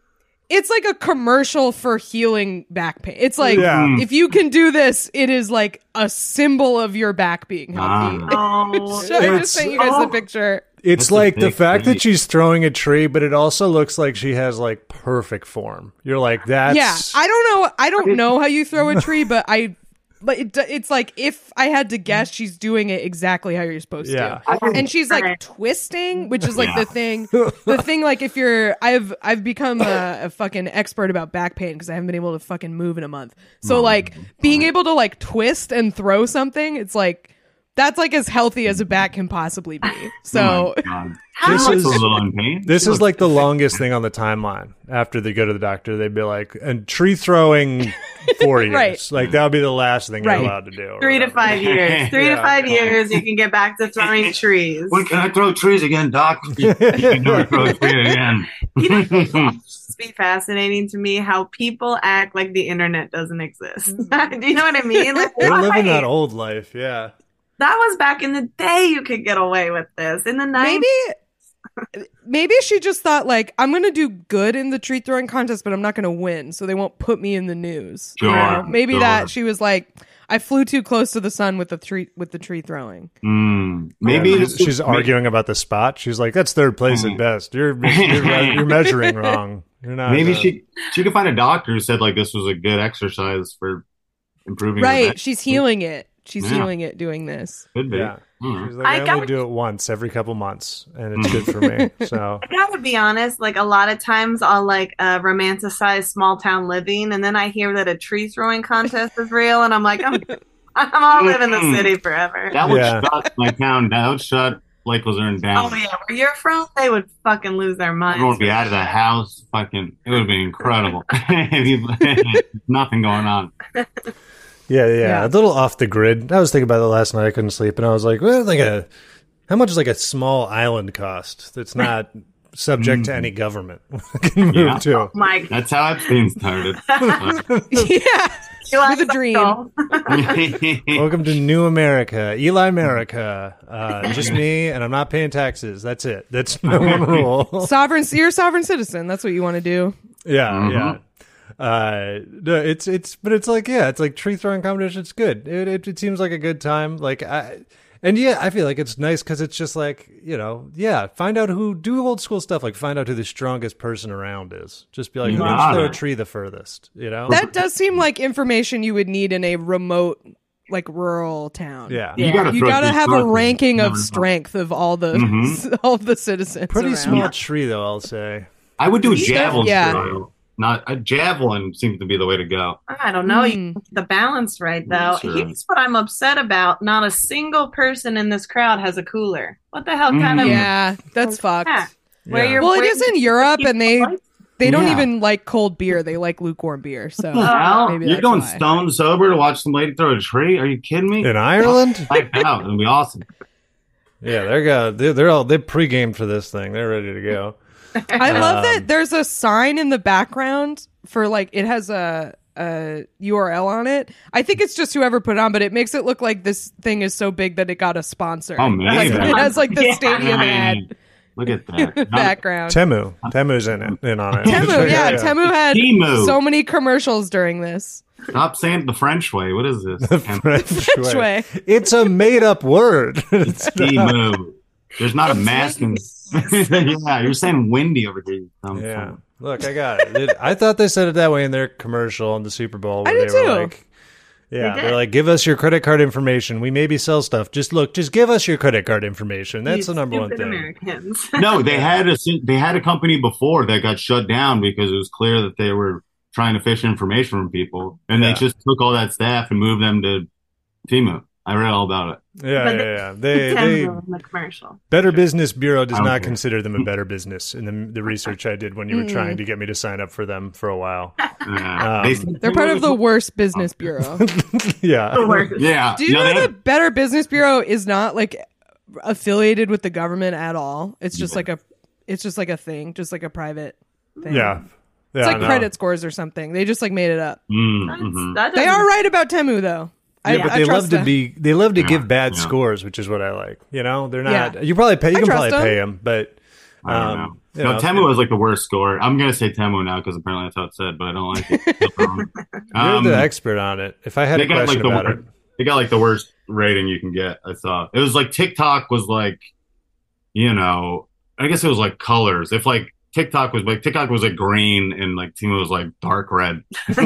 it's like a commercial for healing back pain. It's like Yeah. if you can do this, it is like a symbol of your back being healthy. Ah. Oh, So I'm It's- just saying you guys oh. the picture. It's That's a like the big fact tree. that she's throwing a tree, but it also looks like she has like perfect form. You're like, that's Yeah, I don't know. I don't know how you throw a tree, but I. But it, it's like if I had to guess, she's doing it exactly how you're supposed Yeah. to, and she's like Right. twisting, which is like Yeah. the thing. The thing, like if you're, I've I've become a, a fucking expert about back pain because I haven't been able to fucking move in a month. So like being able to like twist and throw something, it's like that's like as healthy as a back can possibly be. So Oh my God. This She looks is- a little in pain. This She is looks- like the longest thing on the timeline. After they go to the doctor, they'd be like, and tree throwing four years. Right. Like that would be the last thing Right. you're allowed to do. or Three to whatever. five years. Three Yeah. to five years, you can get back to throwing trees. When can I throw trees again, Doc? You can never throw a tree again. You know, it's just be fascinating to me how people act like the internet doesn't exist. Do you know what I mean? Like, They're why? living that old life, yeah. That was back in the day. You could get away with this. In the nineties, maybe maybe she just thought like I'm gonna do good in the tree throwing contest, but I'm not gonna win, so they won't put me in the news. You Sure, know? Maybe sure. that she was like, I flew too close to the sun with the tree with the tree throwing. Mm, maybe Yeah, this she's, is- she's arguing about the spot. She's like, "That's third place at Mhm. best. You're you're, you're measuring wrong. You're not." Maybe uh, she she could find a doctor who said like this was a good exercise for improving. her Right. back. She's healing it. She's Yeah. healing it doing this. Could be. Yeah. Mm. She's like, I I, only gotta- do it once every couple months, and it's good for me. So I gotta be honest. Like a lot of times, I'll like uh, romanticize small town living, and then I hear that a tree throwing contest is real, and I'm like, I'm, I'm gonna live in the city forever. That would Yeah. shut my town down. That would shut Lake Luzerne down. Oh yeah, where you're from, they would fucking lose their minds. Everyone would be out of the house. Fucking, it would be incredible. Nothing going on. yeah, yeah, Yeah. a little off the grid. I was thinking about it last night. I couldn't sleep, and I was like, well, like a how much is like a small island cost that's not subject to any government can move Yeah. to? Mike, That's how Epstein started. Yeah. you With a dream. Welcome to New America, Eli America. Uh, just me, and I'm not paying taxes. That's it. That's the one rule. Sovereign you're a sovereign citizen. That's what you want to do. Yeah, Mhm. yeah. Uh, no, it's it's, but it's like yeah, it's like tree throwing competition. It's good. It, it it seems like a good time. Like I, and yeah, I feel like it's nice because it's just like you know, yeah. Find out who do old school stuff. Like find out who the strongest person around is. Just be like, who can Yeah. throw a tree the furthest? You know. That does seem like information you would need in a remote, like rural town. Yeah. You gotta You throw gotta these have a darts. ranking Never of know. strength of all the Mhm. all the citizens. Pretty around. small tree though, I'll say. I would do a Yeah. javelin Yeah. throw. Not a javelin seems to be the way to go. I don't know. You Mm. get the balance right, though. Sure. Here's what I'm upset about. Not a single person in this crowd has a cooler. What the hell kind Mm. of Yeah, that's fucked. Yeah. Where Yeah. you're Well, it where is in Europe, and they they don't Yeah. even like cold beer. They like lukewarm beer. So Hell, maybe you're that's going why. stone sober to watch some lady throw a tree? Are you kidding me? In Ireland? Like out. It'd be awesome. Yeah, they're go. They're, they're all they're pre-gamed for this thing. They're ready to go. I love Um, that there's a sign in the background for like it has a a U R L on it. I think it's just whoever put it on, but it makes it look like this thing is so big that it got a sponsor. Oh, man. Like, Yeah. it has like the Yeah. stadium ad Look at in the that. background. Temu, Temu's in it, in on it. Temu, yeah, Temu had Temu. so many commercials during this. Stop saying it the French way. What is this? French French way. It's a made-up word. It's not- Temu. There's not a mask in. Yeah, you're saying windy over here. you dumb yeah. fuck. Look, I got it. It- I thought they said it that way in their commercial on the Super Bowl. Where I did they were too. Like, yeah, They they're did. like, give us your credit card information. We maybe sell stuff. Just look, just give us your credit card information. That's You the number one stupid thing. Americans. No, they had a they had a company before that got shut down because it was clear that they were trying to fish information from people, and Yeah. they just took all that staff and moved them to Temu. I read all about it. Yeah, But yeah, they- yeah. They, Ten they, in the commercial. Better Business Bureau does I don't not care. consider them a better business in the, the research I did when you were Mm. trying to get me to sign up for them for a while. Yeah. Um, They- They're part of the worst business bureau. yeah. The worst. Yeah. Do you No, know they the Better Business Bureau is not like affiliated with the government at all? It's just Yeah. like a, it's just like a thing, just like a private thing. Yeah. Yeah, It's like I know. credit scores or something. They just like made it up. Mm, That's- mhm. that They doesn't- are right about Temu though. I, Yeah, but I they trust love to them. be they love to Yeah, give bad yeah. scores, which is what I like. You know, they're not. Yeah. You probably pay. You I can trust probably them. pay them, but I don't Um, know. you No, know, Temu was like the worst score. I'm gonna say Temu now because apparently that's how it's said, but I don't like it. You're um, the expert on it. If I had they a got question like the about worst, it, they got like the worst rating you can get. I saw it was like TikTok was like, you know, I guess it was like colors. If like TikTok was like TikTok was like green and like Temu was like dark red.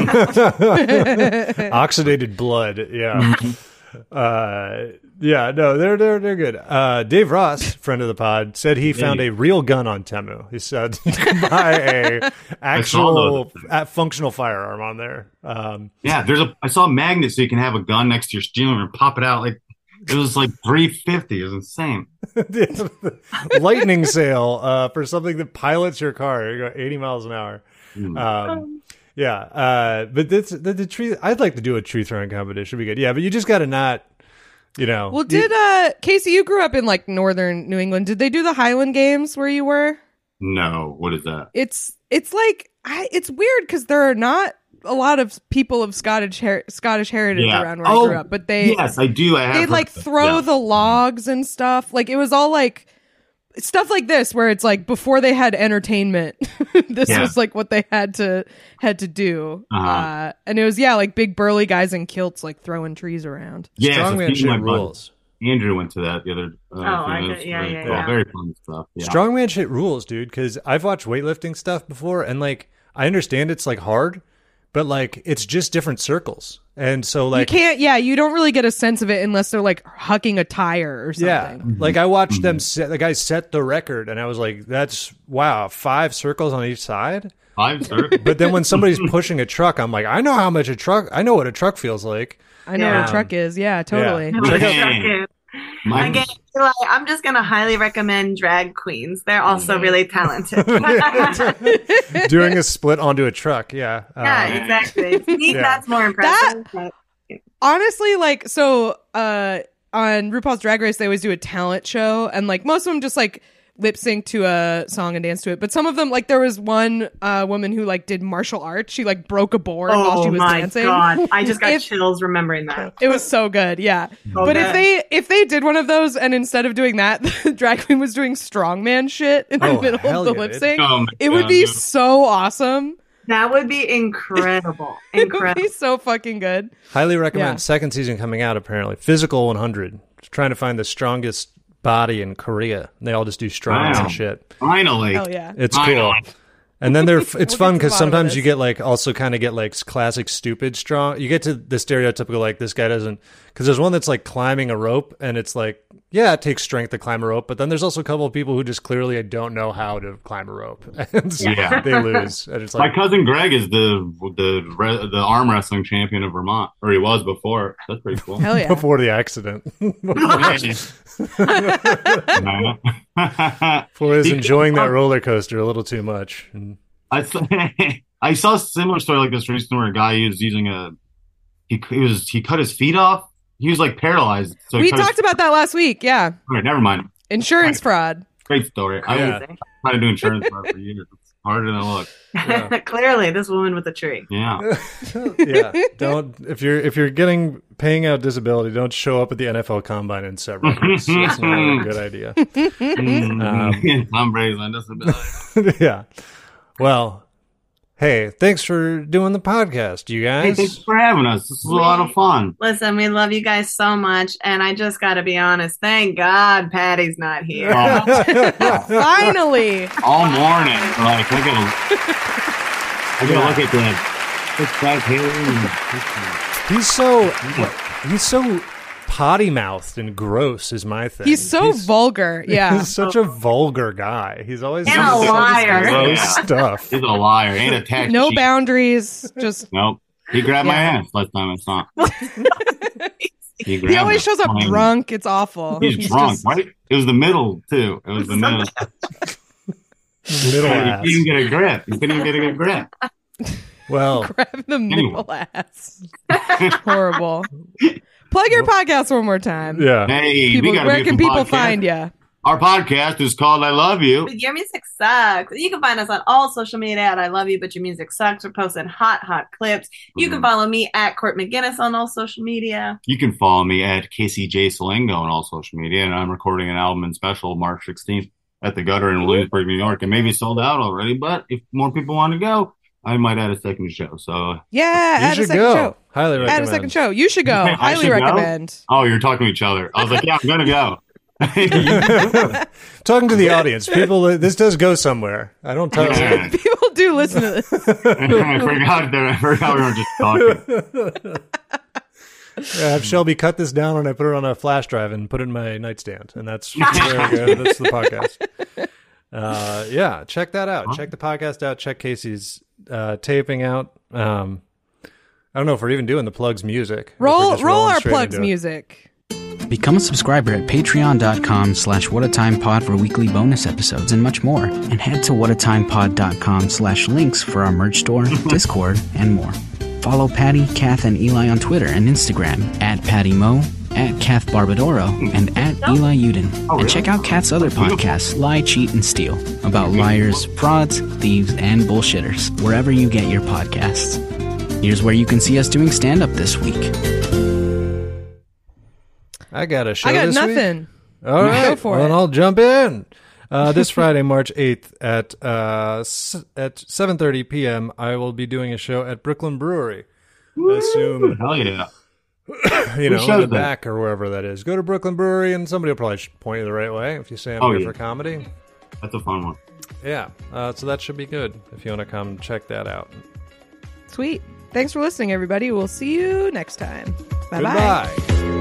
oxidated blood. Yeah. Uh, yeah, no, they're they're they're good. Uh, Dave Ross, friend of the pod, said he found a real gun on Temu. He said you can buy a actual a functional firearm on there. Um, Yeah, there's a. I saw a magnet so you can have a gun next to your steering and pop it out. Like it was like three fifty. It was insane. lightning sale uh, for something that pilots your car. You go eighty miles an hour. Mm. Um, yeah, uh, but this, the, the tree. I'd like to do a tree throwing competition. It'd be good. Yeah, but you just got to not, you know. Well, did uh Casey? You grew up in like northern New England. Did they do the Highland Games where you were? No, what is that? It's it's like I, it's weird because there are not a lot of people of Scottish her- Scottish heritage Yeah. around where Oh, I grew up, but they Yes, I do. I have. they'd heard like of it. throw Yeah. the logs and stuff. Like it was all like stuff like this where it's like before they had entertainment, this Yeah. was like what they had to had to do. Uh-huh. Uh, and it was yeah, like big burly guys in kilts like throwing trees around. Yeah, so strongman speaking shit of my buddy, rules. Andrew went to that the other. Uh, Oh, I few get- minutes. yeah, Very yeah, cool. yeah. Very fun stuff. Yeah. Strongman shit rules, dude. Because I've watched weightlifting stuff before, and like I understand it's like hard, but like it's just different circles, and so like you can't yeah, you don't really get a sense of it unless they're like hucking a tire or something. yeah, like I watched them set the guy set the record, and I was like, that's wow, five circles on each side. Five sir. But then when somebody's pushing a truck, I'm like, I know how much a truck. I know what a truck feels like. I know Yeah. what a truck is. Yeah, totally. Yeah. Check Man. My- Again, like, I'm just gonna highly recommend drag queens. They're also really talented. Doing a split onto a truck, yeah. Yeah, Um, exactly. To me, Yeah. that's more impressive. but- Honestly, like so uh on RuPaul's Drag Race they always do a talent show and like most of them just like lip sync to a song and dance to it. But some of them, like there was one uh woman who like did martial arts. She like broke a board while Oh she was my dancing. god! I just got If- chills remembering that. It was so good, yeah. So but if good. they if they did one of those and instead of doing that, the drag queen was doing strongman shit in the Oh, middle hell of the yeah, lip dude. sync, Oh my it would God, be dude. so awesome. That would be incredible. It would Incredible. be so fucking good. Highly recommend. Yeah. Second season coming out apparently. Physical one hundred. Just trying to find the strongest body in Korea. They all just do strong Wow. and shit. Finally. Hell yeah. It's I cool. know. And then they're it's We'll fun get to the because bottom of sometimes this. you get like also kind of get like classic stupid strong. You get to the stereotypical like this guy doesn't because there's one that's like climbing a rope and it's like yeah it takes strength to climb a rope, but then there's also a couple of people who just clearly don't know how to climb a rope and so Yeah. they lose. And it's My like cousin Greg is the the re- the arm wrestling champion of Vermont, or he was before. That's pretty cool. Hell yeah. before the accident, before he's enjoying that roller coaster a little too much. And I saw, I saw a similar story like this recently where a guy was using a he, he was he cut his feet off. He was like paralyzed. So he We cut talked his, about that last week. Yeah. All right, never mind. Insurance fraud. Great story. I Yeah. was trying to do insurance for for years. It's harder than it looks. Yeah. Clearly, this woman with a tree. Yeah. yeah, don't if you're if you're getting paying out disability, don't show up at the N F L Combine in set records. That's not a good idea. Mm. Tom Brady's on disability. Yeah. Well, hey, thanks for doing the podcast, you Hey, guys. thanks for having us. This was a lot of fun. Listen, we love you guys so much, and I just got to be honest. Thank God Patty's not here. Oh, Finally. all morning, like I gotta, I gotta look at that. It's back here. He's so he's so potty mouthed and gross is my thing. He's so vulgar. Yeah. He's such a vulgar guy. He's always And saying a such liar. gross Yeah. stuff. He's a liar. Ain't a tax No cheat. boundaries. Just Nope. He grabbed my Yeah. ass last time I saw him. He, he grabbed always it. shows up I mean, drunk. It's awful. He's, drunk, just- right? It was the middle too. It was the middle. Middle You ass. couldn't even get a grip. You couldn't even get a good grip. Well, Grab the middle ass. Horrible. Plug your podcast one more time. yeah. Hey, People, we gotta where do can some people podcasts. find you? Our podcast is called I Love You. But your music sucks. You can find us on all social media at I Love You, but your music sucks. We're posting hot, hot clips. You can Mhm. follow me at Court McGinnis on all social media. You can follow me at Casey J. Salengo on all social media, and I'm recording an album and special March sixteenth. at the Gutter in Williamsburg, New York, and maybe sold out already. But if more people want to go, I might add a second show. So Yeah, You add a should second go. show. Highly recommend. Add a second show. You should go. I Highly should go? recommend. Oh, you're talking to each other. I was like, yeah, I'm gonna go. Talking to the audience, people. This does go somewhere. I don't tell you. Yeah. People do listen to this. I forgot that. I forgot we were just talking. I have Shelby cut this down and I put it on a flash drive and put it in my nightstand, and that's where I go. That's the podcast. Uh, yeah, check that out. Check the podcast out. Check Casey's uh, taping out. Um, I don't know if we're even doing the plugs music. or if we're Roll just roll rolling our straight plugs into it. music. Become a subscriber at patreon.com slash whatatimepod for weekly bonus episodes and much more. And head to whatatimepod.com slash links for our merch store, Discord, and more. Follow Patty, Kath, and Eli on Twitter and Instagram at Patty Mo, at Kath Barbadoro, and at Eli Uden. Oh, And really? check out Kath's other podcasts, Lie, Cheat, and Steal, about liars, frauds, thieves, and bullshitters, wherever you get your podcasts. Here's where you can see us doing stand-up this week. I got a show I got this week. nothing. All right, Go for well, it. then I'll jump in. Uh, this Friday, March eighth at uh, s- at seven thirty p.m., I will be doing a show at Brooklyn Brewery. I assume, Hell yeah. you know, Who in shows the that? back or wherever that is. Go to Brooklyn Brewery, and somebody will probably sh- point you the right way if you say I'm Oh, here yeah. for comedy. That's a fun one. Yeah, uh, so that should be good if you want to come check that out. Sweet. Thanks for listening, everybody. We'll see you next time. Bye bye. Goodbye.